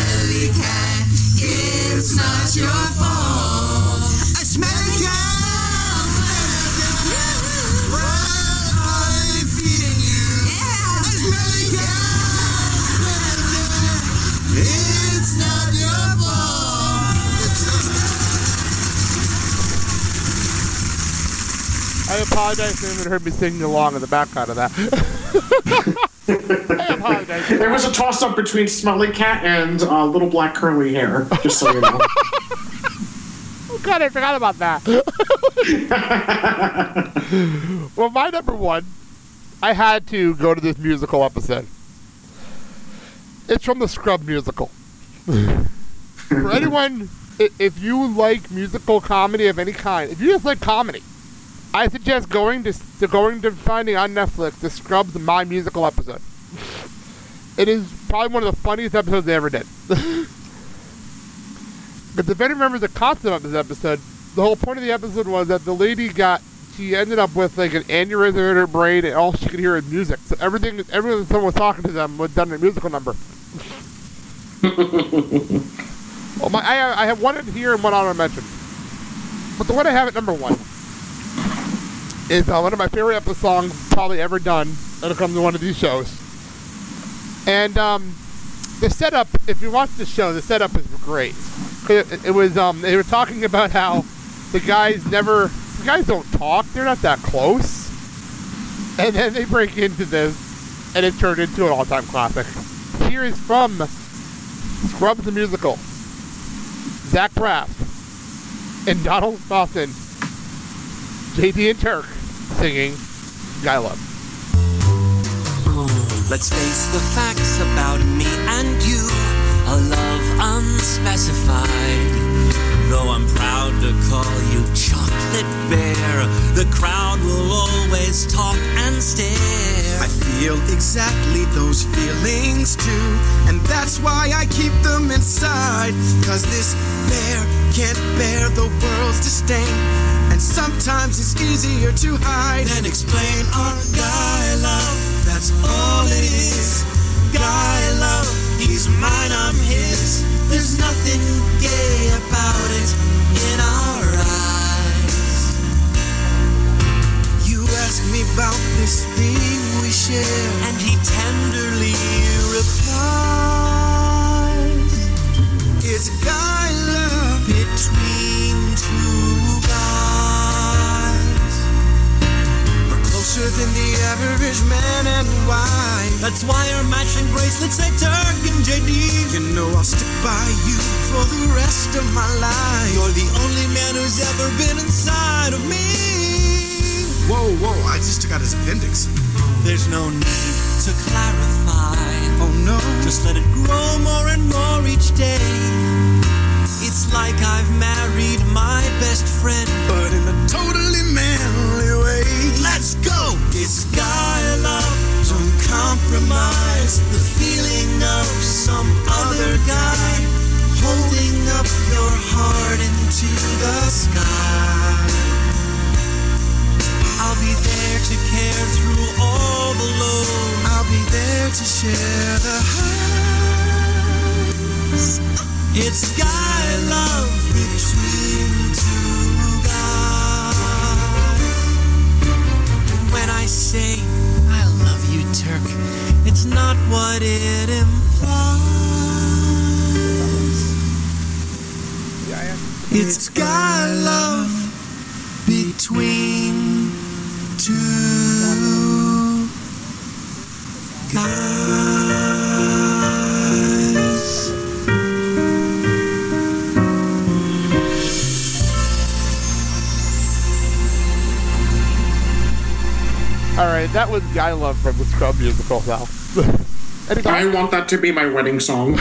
it's not your fault. A smelly cat. It's not your fault. I apologize for anyone who heard me singing along in the background of that. I apologize. There was a toss-up between Smelly Cat and Little Black Curly Hair, just so you know. Oh, God, I forgot about that. Well, my number one, I had to go to this musical episode. It's from the Scrub musical. For anyone, if you like musical comedy of any kind, if you just like comedy, I suggest going to finding on Netflix the Scrubs My Musical episode. It is probably one of the funniest episodes they ever did. Because if anyone remembers the concept of this episode, the whole point of the episode was that the lady she ended up with like an aneurysm in her brain, and all she could hear is music. So everything that someone was talking to them was done in a musical number. Well, I have one in here and one honorable mention. But the one I have at number one is one of my favorite episode songs probably ever done when it comes to one of these shows. And the setup, if you watch the show, the setup is great. It was they were talking about how the guys don't talk, they're not that close. And then they break into this, and it turned into an all-time classic. Here is from Scrubs the Musical. Zach Braff and Donald Faison, JD and Turk singing Guy Love. Let's face the facts about me and you. A love unspecified. Though I'm proud to call you Chocolate Bear, the crowd will always talk and stare. I feel exactly those feelings too, and that's why I keep them inside. 'Cause this bear can't bear the world's disdain, and sometimes it's easier to hide Then explain our guy love. That's all it is. Guy love. He's mine, I'm his. There's nothing gay about it in our eyes. You ask me about this thing we share, and he tenderly replies, it's guy love. Let's say Turk and JD. You know I'll stick by you for the rest of my life. You're the only man who's ever been inside of me. Whoa, I just took out his appendix. There's no need to clarify. Oh no, just let it grow more and more each day. It's like I've married my best friend, but in a totally manly way. Let's go! It's guy love, don't compromise the feeling of some other guy holding up your heart into the sky. I'll be there to care through all the lows. I'll be there to share the highs. It's guy love between two guys. When I say I love you, Turk, it's not what it implies. It's guy love between two guys. Alright, that was Guy Love from the Scrub musical now. I want that to be my wedding song.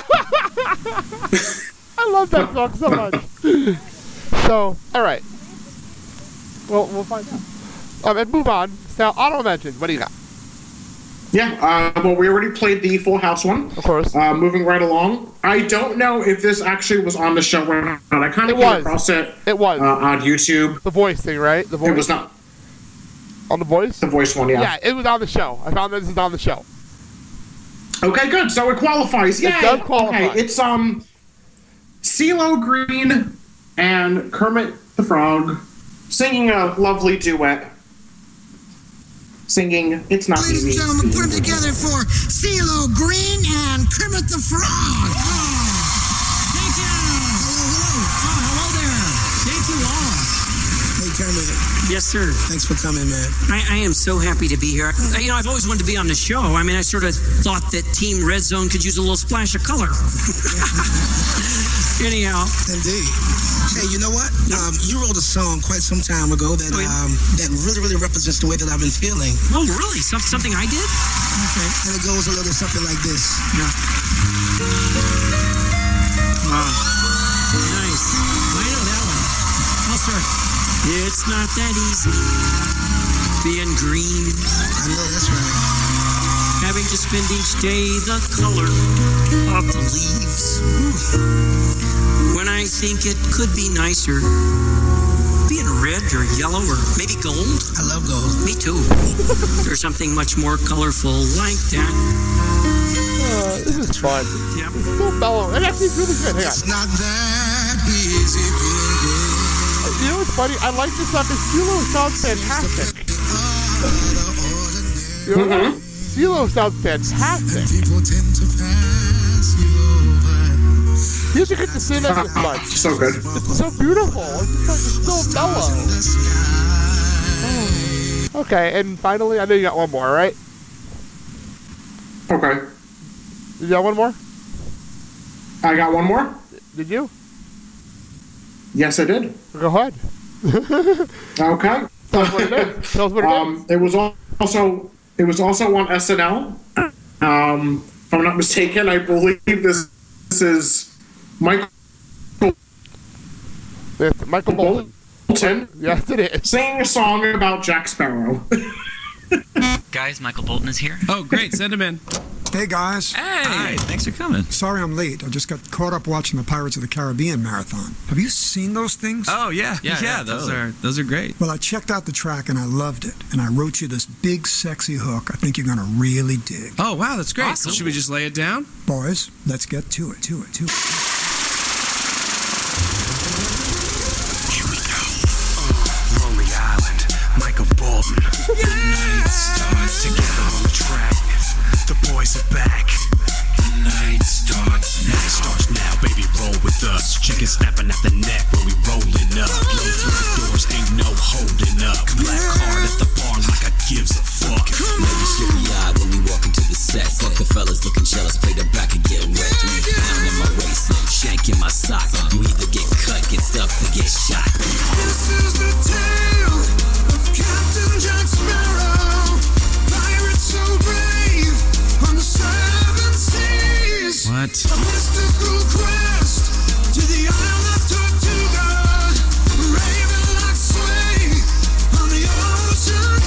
I love that song so much. So, alright. Well, we'll find out. And move on. So, honorable mentions. What do you got? Yeah, well, we already played the Full House one. Of course. Moving right along. I don't know if this actually was on the show or not. I kind of came across it. It was. On YouTube. The Voice thing, right? The Voice. It was not. On The Voice? The Voice one, yeah. Yeah, it was on the show. I found that this is on the show. Okay, good. So it qualifies. Yay! It does qualify. Okay, it's CeeLo Green and Kermit the Frog singing a lovely duet. Singing It's Not Ladies Easy. and gentlemen, put them together for CeeLo Green and Kermit the Frog. Thank you. Hello there. Thank you all. Hey, Kermit. Yes, sir. Thanks for coming, man. I am so happy to be here. You know, I've always wanted to be on the show. I mean, I sort of thought that Team Red Zone could use a little splash of color. Anyhow. Indeed. Hey, you know what? You wrote a song quite some time ago that that really represents the way that I've been feeling. Oh, really? Something I did? Okay. And it goes a little something like this. Yeah. Wow. Nice. I know that one. I'll start. It's not that easy being green. I know that's right. Having to spend each day the color of the leaves. When I think it could be nicer being red or yellow or maybe gold. I love gold. Me too. There's something much more colorful like that. This is fun. Yep. It's so mellow. And actually, it's really good. Hang on. It's not that easy being green. You know what's funny? I like this stuff. CeeLo sounds fantastic. You know what? CeeLo sounds fantastic. You should get to see that this much. So good. It's so beautiful. It's so mellow. Oh. Okay, and finally, I know you got one more, right? Okay. Did you got one more? I got one more? Did you? Yes, I did. Go ahead. Okay. Tell us what it is. Tell us what it is. It was also on SNL. If I'm not mistaken, I believe this is Michael Bolton. Yes, it is. Singing a song about Jack Sparrow. Guys, Michael Bolton is here. Oh, great. Send him in. Hey, guys. Hey. Hi, thanks for coming. Sorry I'm late. I just got caught up watching the Pirates of the Caribbean marathon. Have you seen those things? Oh, yeah. Yeah, those are great. Well, I checked out the track and I loved it. And I wrote you this big, sexy hook I think you're going to really dig. Oh, wow, that's great. Awesome. Should we just lay it down? Boys, let's get to it. Here we go. Lonely Island, Michael Bolton. The night starts together on the track. The boys are back. The night starts now, baby, roll with us. Chicken snapping at the neck when we rolling up. Blow through the doors, ain't no holding up. Black card at the bar like I gives a fuck. Ladies slip me eye when we walk into the set. Fuck the fellas looking shy tropical quest to the island of Tortuga, raving like swing on the ocean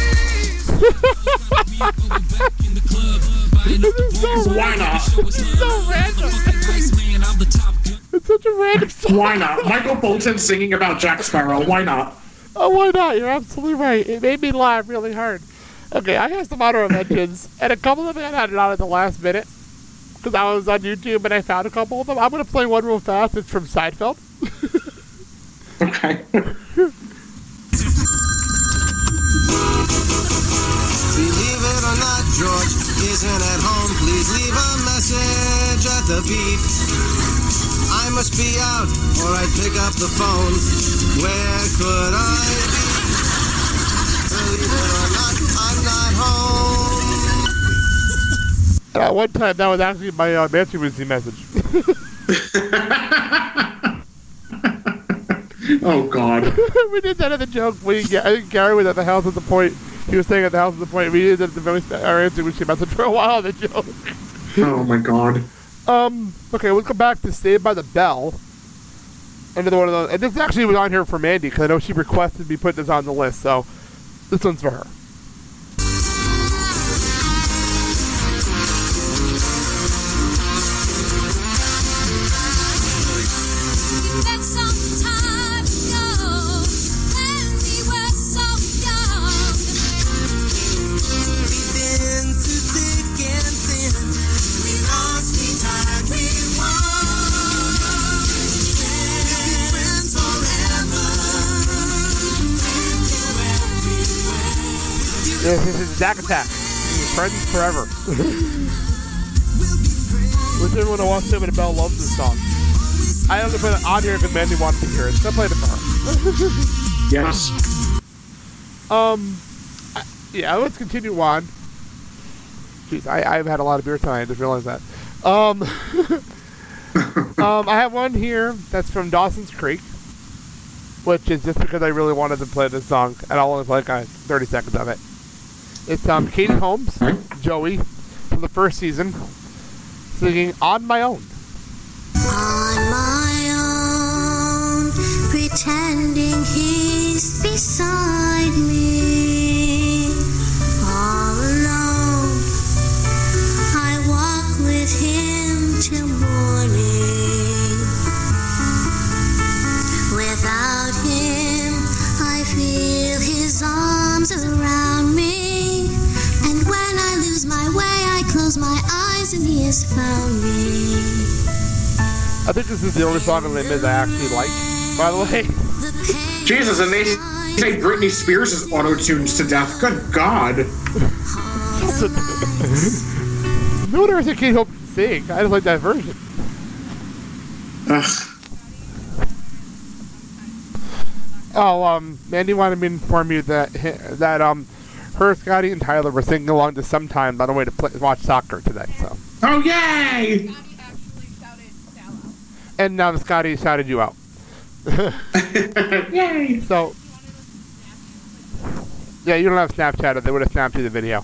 breeze. Why not? It's so random. It's such a random song. Why not? Michael Bolton singing about Jack Sparrow. Why not? Oh, why not? You're absolutely right. It made me laugh really hard. Okay, I have some honorable mentions, and a couple of them I added on at the last minute because I was on YouTube and I found a couple of them. I'm going to play one real fast. It's from Seinfeld. Okay. Believe it or not, George isn't at home. Please leave a message at the beep. I must be out or I'd pick up the phone. Where could I be? Believe it or not, I'm not home. And at one time, that was actually my Nancy Weasley message. Oh, God. We did that at the joke. I think Gary was at the house at the point. He was staying at the house at the point. We did that at the voice our Nancy Weasley message for a while on the joke. Oh, my God. Okay, we'll come back to Saved by the Bell. Another one of those. And this actually was on here for Mandy, because I know she requested me put this on the list, so this one's for her. This is Zack Attack. Friends Forever. Which everyone who wants to Saved by the Bell loves this song. I have to put it on here if Mandy wants to hear it. So I played it for her. Yes. Yeah, let's continue on. Jeez, I've had a lot of beer tonight. I just realized that. I have one here that's from Dawson's Creek, which is just because I really wanted to play this song, and I'll only play kind of 30 seconds of it. It's Katie Holmes, Joey, from the first season, singing On My Own. On my own, pretending he's beside me. All alone, I walk with him till morning. Without him, I feel his arms around me. And when I lose my way, I close my eyes and he has found me. I think this is the only song on Les Mis I actually like, by the way. Jesus, and they say Britney Spears is auto-tuned to death. Good God. No one ever said Katie Holmes can sing. I just like that version. Ugh. Oh, Mandy wanted me to inform you that her, Scotty, and Tyler were singing along to Sometimes on the way to watch soccer today. So. Oh, yay! And now Scotty shouted you out. Yay! So, yeah, you don't have Snapchat, or they would have snapped you the video.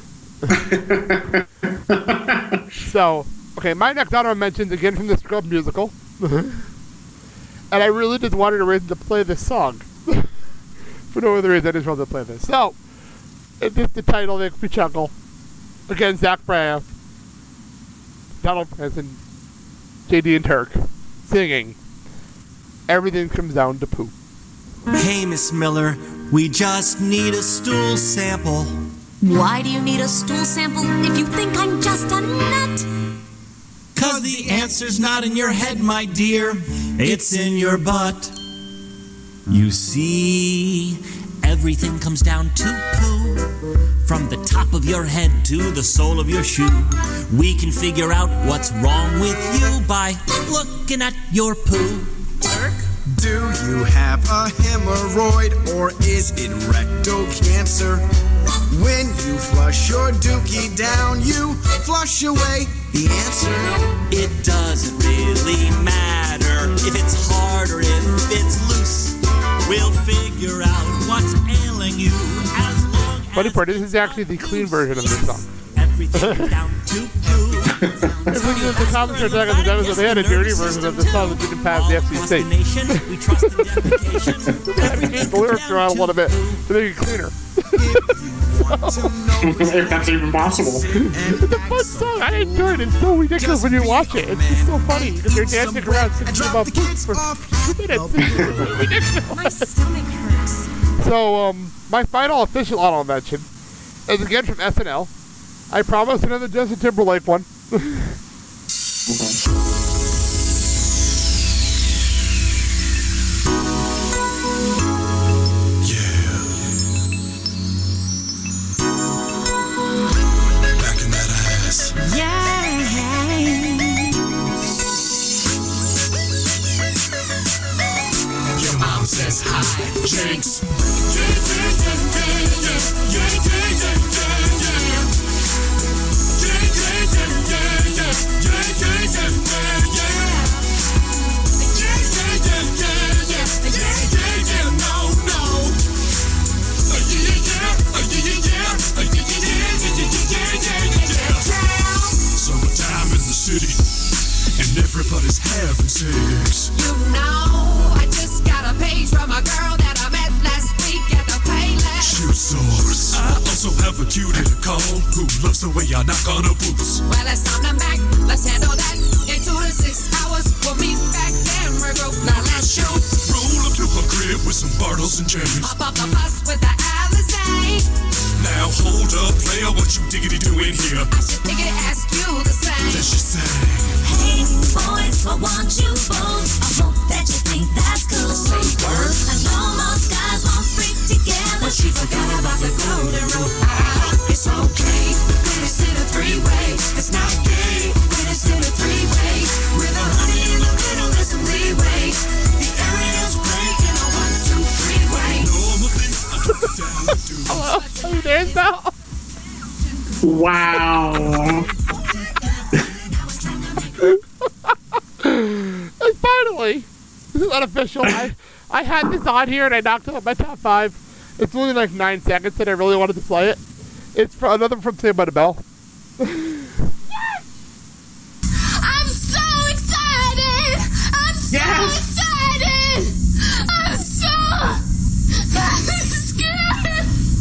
So, okay, my next honorable mention is again from the Scrub musical. And I really just wanted a reason to play this song. For no other reason, I just wanted to play this. So, it's just the title makes me chuckle. Again, Zach Braff, Donald Preston, JD and Turk, singing Everything Comes Down to Poo. Hey, Miss Miller, we just need a stool sample. Why do you need a stool sample if you think I'm just a nut? 'Cause the answer's not in your head, my dear, it's in your butt. You see, everything comes down to poo. From the top of your head to the sole of your shoe. We can figure out what's wrong with you by looking at your poo. Do you have a hemorrhoid or is it rectal cancer? When you flush your dookie down, you flush away the answer. It doesn't really matter if it's hard or if it's loose. We'll figure out what's ailing you as long as... Funny part, this is actually the clean version of this song. Everything down to poo. If we use the commentary track of the episode, they had a dirty version of the song that didn't pass the FCC. Let me change the lyrics around a little bit to make it cleaner. If that's even possible. It's a fun song. I enjoy it. It's so ridiculous when you watch it. It's just so funny because they're dancing around singing about boots for 2 minutes. It's ridiculous. My stomach hurts. So, my final official honorable mention is again from SNL. I promise another Justin Timberlake one. Your mom says hi, Jinx. Summertime in the city, and everybody's having sex. You know, I just got a page from a girl that I met last week at the Payless. Shoe source. I also have a cutie to call who loves the way I knock on her boots. Well, it's time to Mac. Let's handle that. In 2 to 6 hours, we'll meet back and regroup. Now let's shoot. Roll up to her crib with some Bartles and James. Pop up the bus with the Alizé. Now hold up, player, what you diggity doing here? I should diggity ask you the same. Then she sang, Hey, boys, I want you both. I hope that you think that's cool. Say word. I know most guys won't freak together, But she forgot about the golden rule. It's okay when it's in a three-way. It's not gay when it's in a three-way. With a honey in the middle, there's some leeway. The area's great in a 1, 2, 3-way. normally I drop it down and do. Hello? Are you there now? Wow. And finally, this is unofficial. I had this on here and I knocked it on my top 5. It's only like 9 seconds and I really wanted to play it. It's another from Saved by the Bell. I'm so excited! I'm so excited! I'm so scared!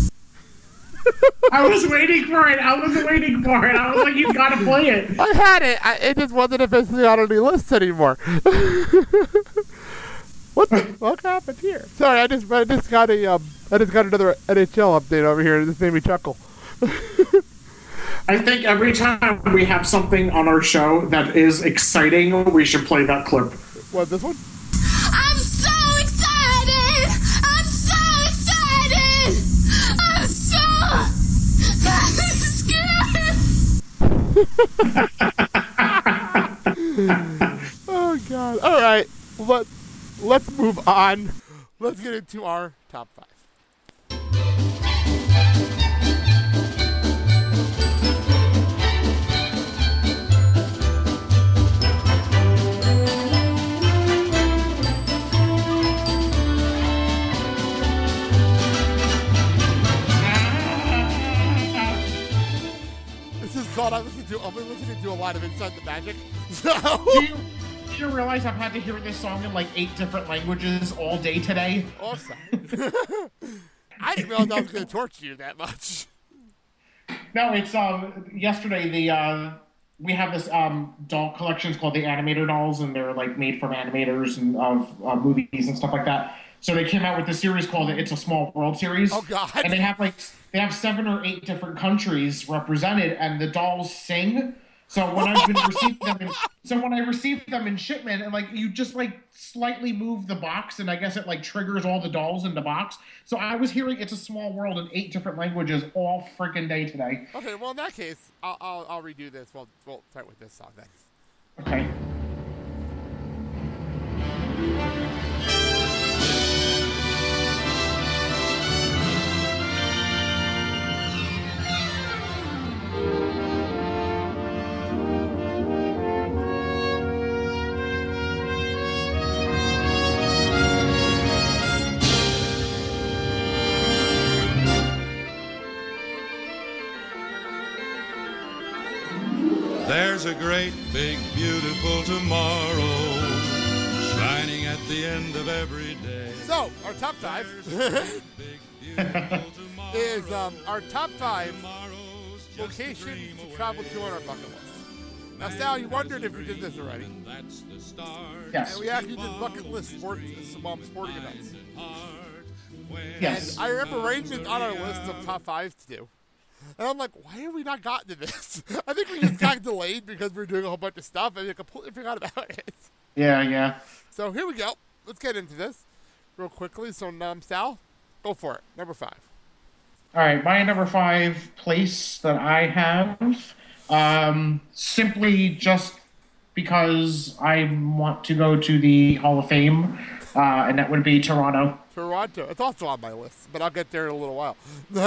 I was waiting for it. I was like, you gotta play it. I had it. It just wasn't officially on any lists anymore. What the fuck happened here? Sorry, I just got another NHL update over here and it just made me chuckle. I think every time we have something on our show that is exciting, we should play that clip. What, this one? I'm so excited! I'm so excited! I'm so scared! Oh god. Alright. Let's move on. Let's get into our top 5. This is called I've been listening to a lot of Inside the Magic. So Do you realize I've had to hear this song in like 8 different languages all day today? Awesome. I didn't realize I was going to torture you that much. No, it's yesterday we have this doll collection. It's called the Animator Dolls, and they're like made from animators and of movies and stuff like that. So they came out with this series called It's a Small World series. Oh god. And they have 7 or 8 different countries represented, and the dolls sing. So when I've been receiving them, when I receive them in shipment, and like you just like slightly move the box, and I guess it like triggers all the dolls in the box. So I was hearing "It's a Small World" in 8 different languages all freaking day today. Okay, well in that case, I'll redo this. We'll start with this song then. Okay. There's a great, big, beautiful tomorrow shining at the end of every day. So, our top 5 is our top 5 locations to travel to on our bucket list. Now, Sal, you wondered if we did this already. Yes. And we actually did bucket list sporting events. Yes. And I remember writing it on our list of top 5 to do. And I'm like, why have we not gotten to this? I think we just got delayed because we were doing a whole bunch of stuff and I completely forgot about it. Yeah. So here we go. Let's get into this real quickly. So, Sal, go for it. Number 5. All right, my number 5 place that I have, simply just because I want to go to the Hall of Fame, and that would be Toronto. Toronto. It's also on my list, but I'll get there in a little while.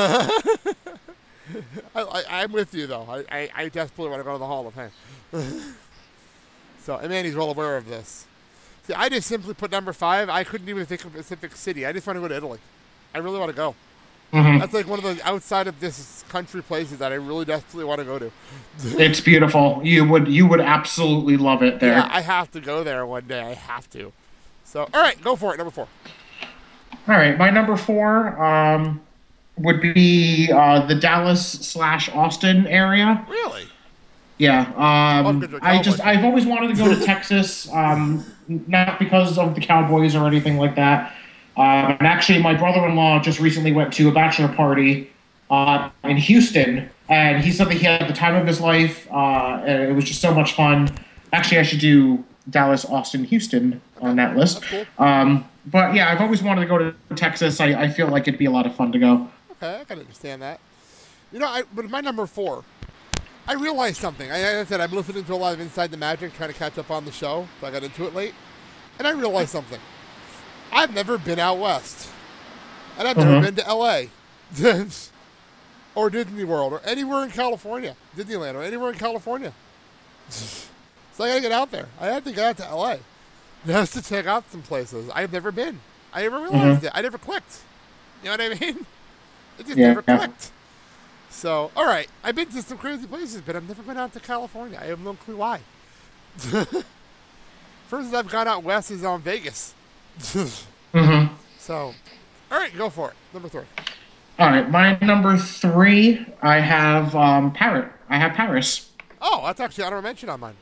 I'm with you, though. I desperately want to go to the Hall of Fame. So, and Mandy's well aware of this. See, I just simply put number 5. I couldn't even think of a specific city. I just want to go to Italy. I really want to go. Mm-hmm. That's like one of those outside of this country places that I really desperately want to go to. It's beautiful. You would absolutely love it there. Yeah, I have to go there one day. I have to. So, all right, go for it. Number 4. All right, my number 4 would be the Dallas/Austin area. Really? Yeah. I've always wanted to go to Texas, not because of the Cowboys or anything like that. And actually, my brother-in-law just recently went to a bachelor party in Houston, and he said that he had the time of his life. And it was just so much fun. Actually, I should do Dallas, Austin, Houston on that list. Cool. But yeah, I've always wanted to go to Texas. I feel like it'd be a lot of fun to go. Okay, I can understand that. You know, but my number 4, I realized something. I said I'm listening to a lot of Inside the Magic, trying to catch up on the show. So I got into it late, and I realized something. I've never been out west, and I've never been to L.A. or Disney World or anywhere in California, Disneyland or anywhere in California. So I gotta get out there. I have to get out to L.A. just to check out some places I've never been. I never realized it. I never clicked. You know what I mean? It just never clicked. So, all right, I've been to some crazy places, but I've never been out to California. I have no clue why. First I've gone out west is on Vegas. So, all right, go for it. Number 3. All right, my number 3, I have Paris. Oh, that's actually honorable mention on mine.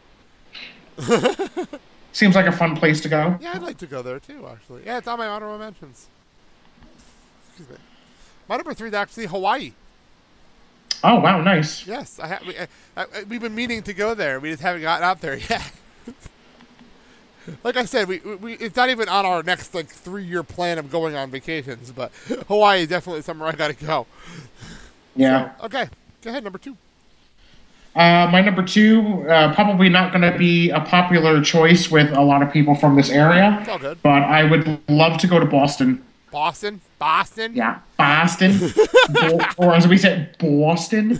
Seems like a fun place to go. Yeah, I'd like to go there too, actually. Yeah, it's on my honorable mentions. Excuse me. My number 3 is actually Hawaii. Oh, wow, nice. Yes, we've been meaning to go there. We just haven't gotten out there yet. Like I said, we it's not even on our next 3-year plan of going on vacations, but Hawaii is definitely somewhere I got to go. Yeah. So, okay, go ahead, number 2. My number 2, probably not going to be a popular choice with a lot of people from this area. It's all good. But I would love to go to Boston. Boston? Boston? Yeah, Boston. Or as we said, Boston.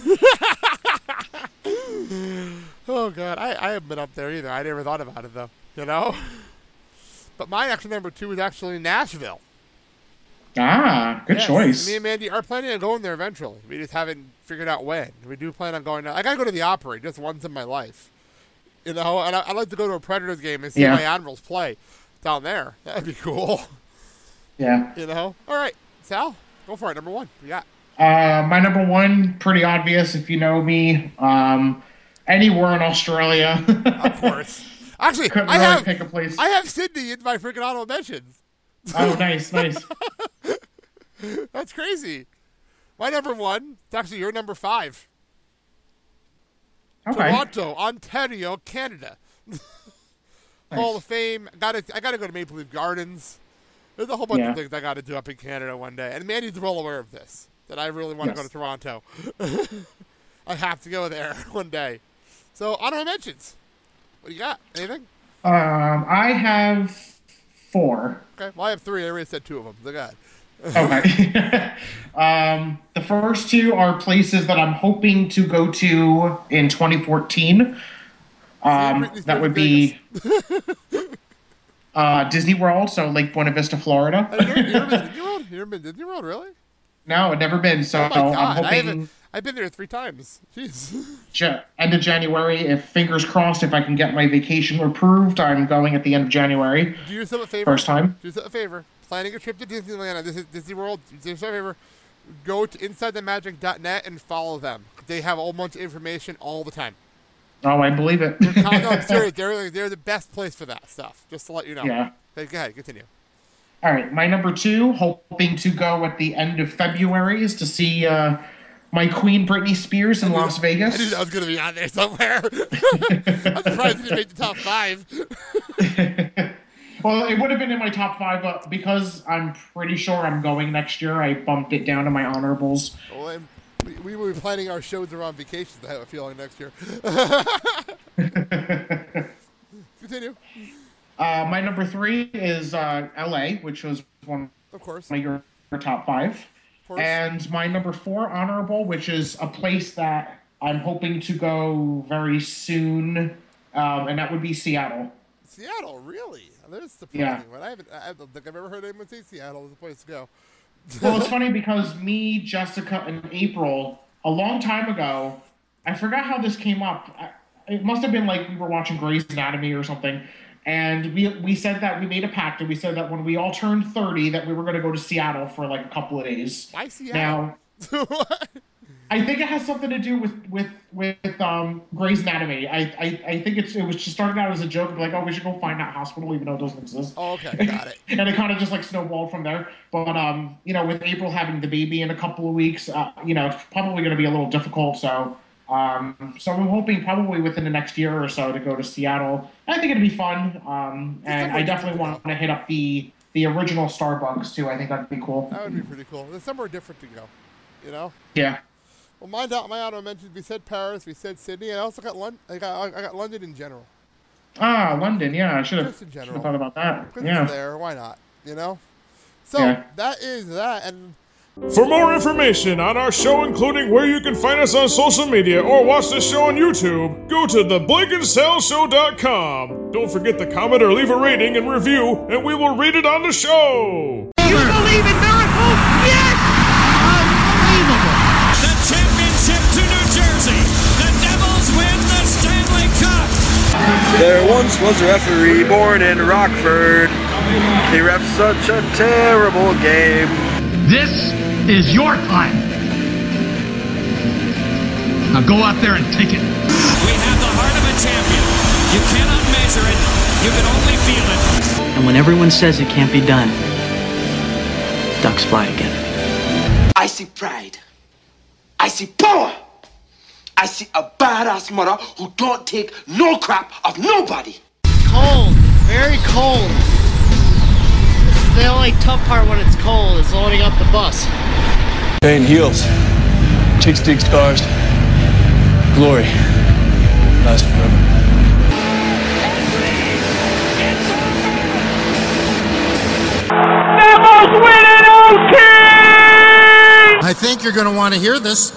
Oh, God. I haven't been up there either. I never thought about it, though. You know? But my actual number 2 is actually Nashville. Ah, good choice. Me and Mandy are planning on going there eventually. We just haven't figured out when. We do plan on going. I got to go to the Opry just once in my life. You know? And I'd like to go to a Predators game and see my Admirals play down there. That'd be cool. Yeah. You know? All right. Sal, go for it. Number 1. What you got? My number 1, pretty obvious if you know me. Anywhere in Australia. Of course. Actually, I have Sydney in my freaking honorable mentions. Oh, nice. That's crazy. My number 1, it's actually your number 5. Okay. Toronto, Ontario, Canada. Nice. Hall of Fame. I gotta go to Maple Leaf Gardens. There's a whole bunch of things I gotta do up in Canada one day. And Mandy's well aware of this, that I really want to go to Toronto. I have to go there one day. So, honorable mentions. What do you got? Anything? I have 4. Okay. Well, I have 3. I already said 2 of them. So go ahead. Okay. The first 2 are places that I'm hoping to go to in 2014. That would be Disney World, so Lake Buena Vista, Florida. You ever been to Disney World? You ever been to Disney World, really? No, I've never been, so oh my God. I'm hoping... I've been there 3 times. Jeez. End of January. If fingers crossed, if I can get my vacation approved, I'm going at the end of January. Do yourself a favor. First time. Do yourself a favor. Planning a trip to Disneyland, Disney World. Do yourself a favor. Go to InsideTheMagic.net and follow them. They have a whole bunch of information all the time. Oh, I believe it. I'm serious. They're the best place for that stuff. Just to let you know. Yeah. Go ahead. Continue. All right, my number 2, hoping to go at the end of February, is to see my queen Britney Spears in Las Vegas. I knew that was going to be on there somewhere. I'm surprised you didn't make the top 5. Well, it would have been in my top 5, but because I'm pretty sure I'm going next year, I bumped it down to my honorables. Well, we will be planning our shows around vacations, I have a feeling, next year. Continue. My number 3 is LA, which was one of your top 5. And my number 4 honorable, which is a place that I'm hoping to go very soon, and that would be Seattle. Seattle, really? That's surprising. Yeah. But I don't think I've ever heard anyone say Seattle is a place to go. Well, it's funny because me, Jessica, and April, a long time ago, I forgot how this came up. It must have been like we were watching Grey's Anatomy or something. And we said that we made a pact, and we said that when we all turned 30, that we were going to go to Seattle for like a couple of days. Why Seattle? Now, I think it has something to do with Grey's Anatomy. I think it was just started out as a joke, like, oh, we should go find that hospital, even though it doesn't exist. Oh, okay, got it. And it kind of just like snowballed from there. But with April having the baby in a couple of weeks, it's probably going to be a little difficult. So I'm hoping probably within the next year or so to go to Seattle. I think it'd be fun. And I definitely want to hit up the original Starbucks too. I think that'd be cool. That would be pretty cool. There's somewhere different to go, you know? Yeah. Well, my honorable mentions, we said Paris, we said Sydney, and I also got London. I got London in general. Ah, London, yeah. I should have thought about that. Yeah. There, why not? You know? So, that is that, and for more information on our show, including where you can find us on social media or watch the show on YouTube, go to theBlakeandSalShow.com. Don't forget to comment or leave a rating and review, and we will read it on the show. You believe in miracles? Yes! Unbelievable! The championship to New Jersey. The Devils win the Stanley Cup. There once was a referee born in Rockford. He refed such a terrible game. This is your time. Now go out there and take it. We have the heart of a champion. You cannot measure it. You can only feel it. And when everyone says it can't be done, ducks fly again. I see pride. I see power. I see a badass mother who don't take no crap of nobody. Cold. Very cold. The only tough part when it's cold is loading up the bus. Pain heals. Chicks dig scars. Glory lasts forever. I think you're going to want to hear this.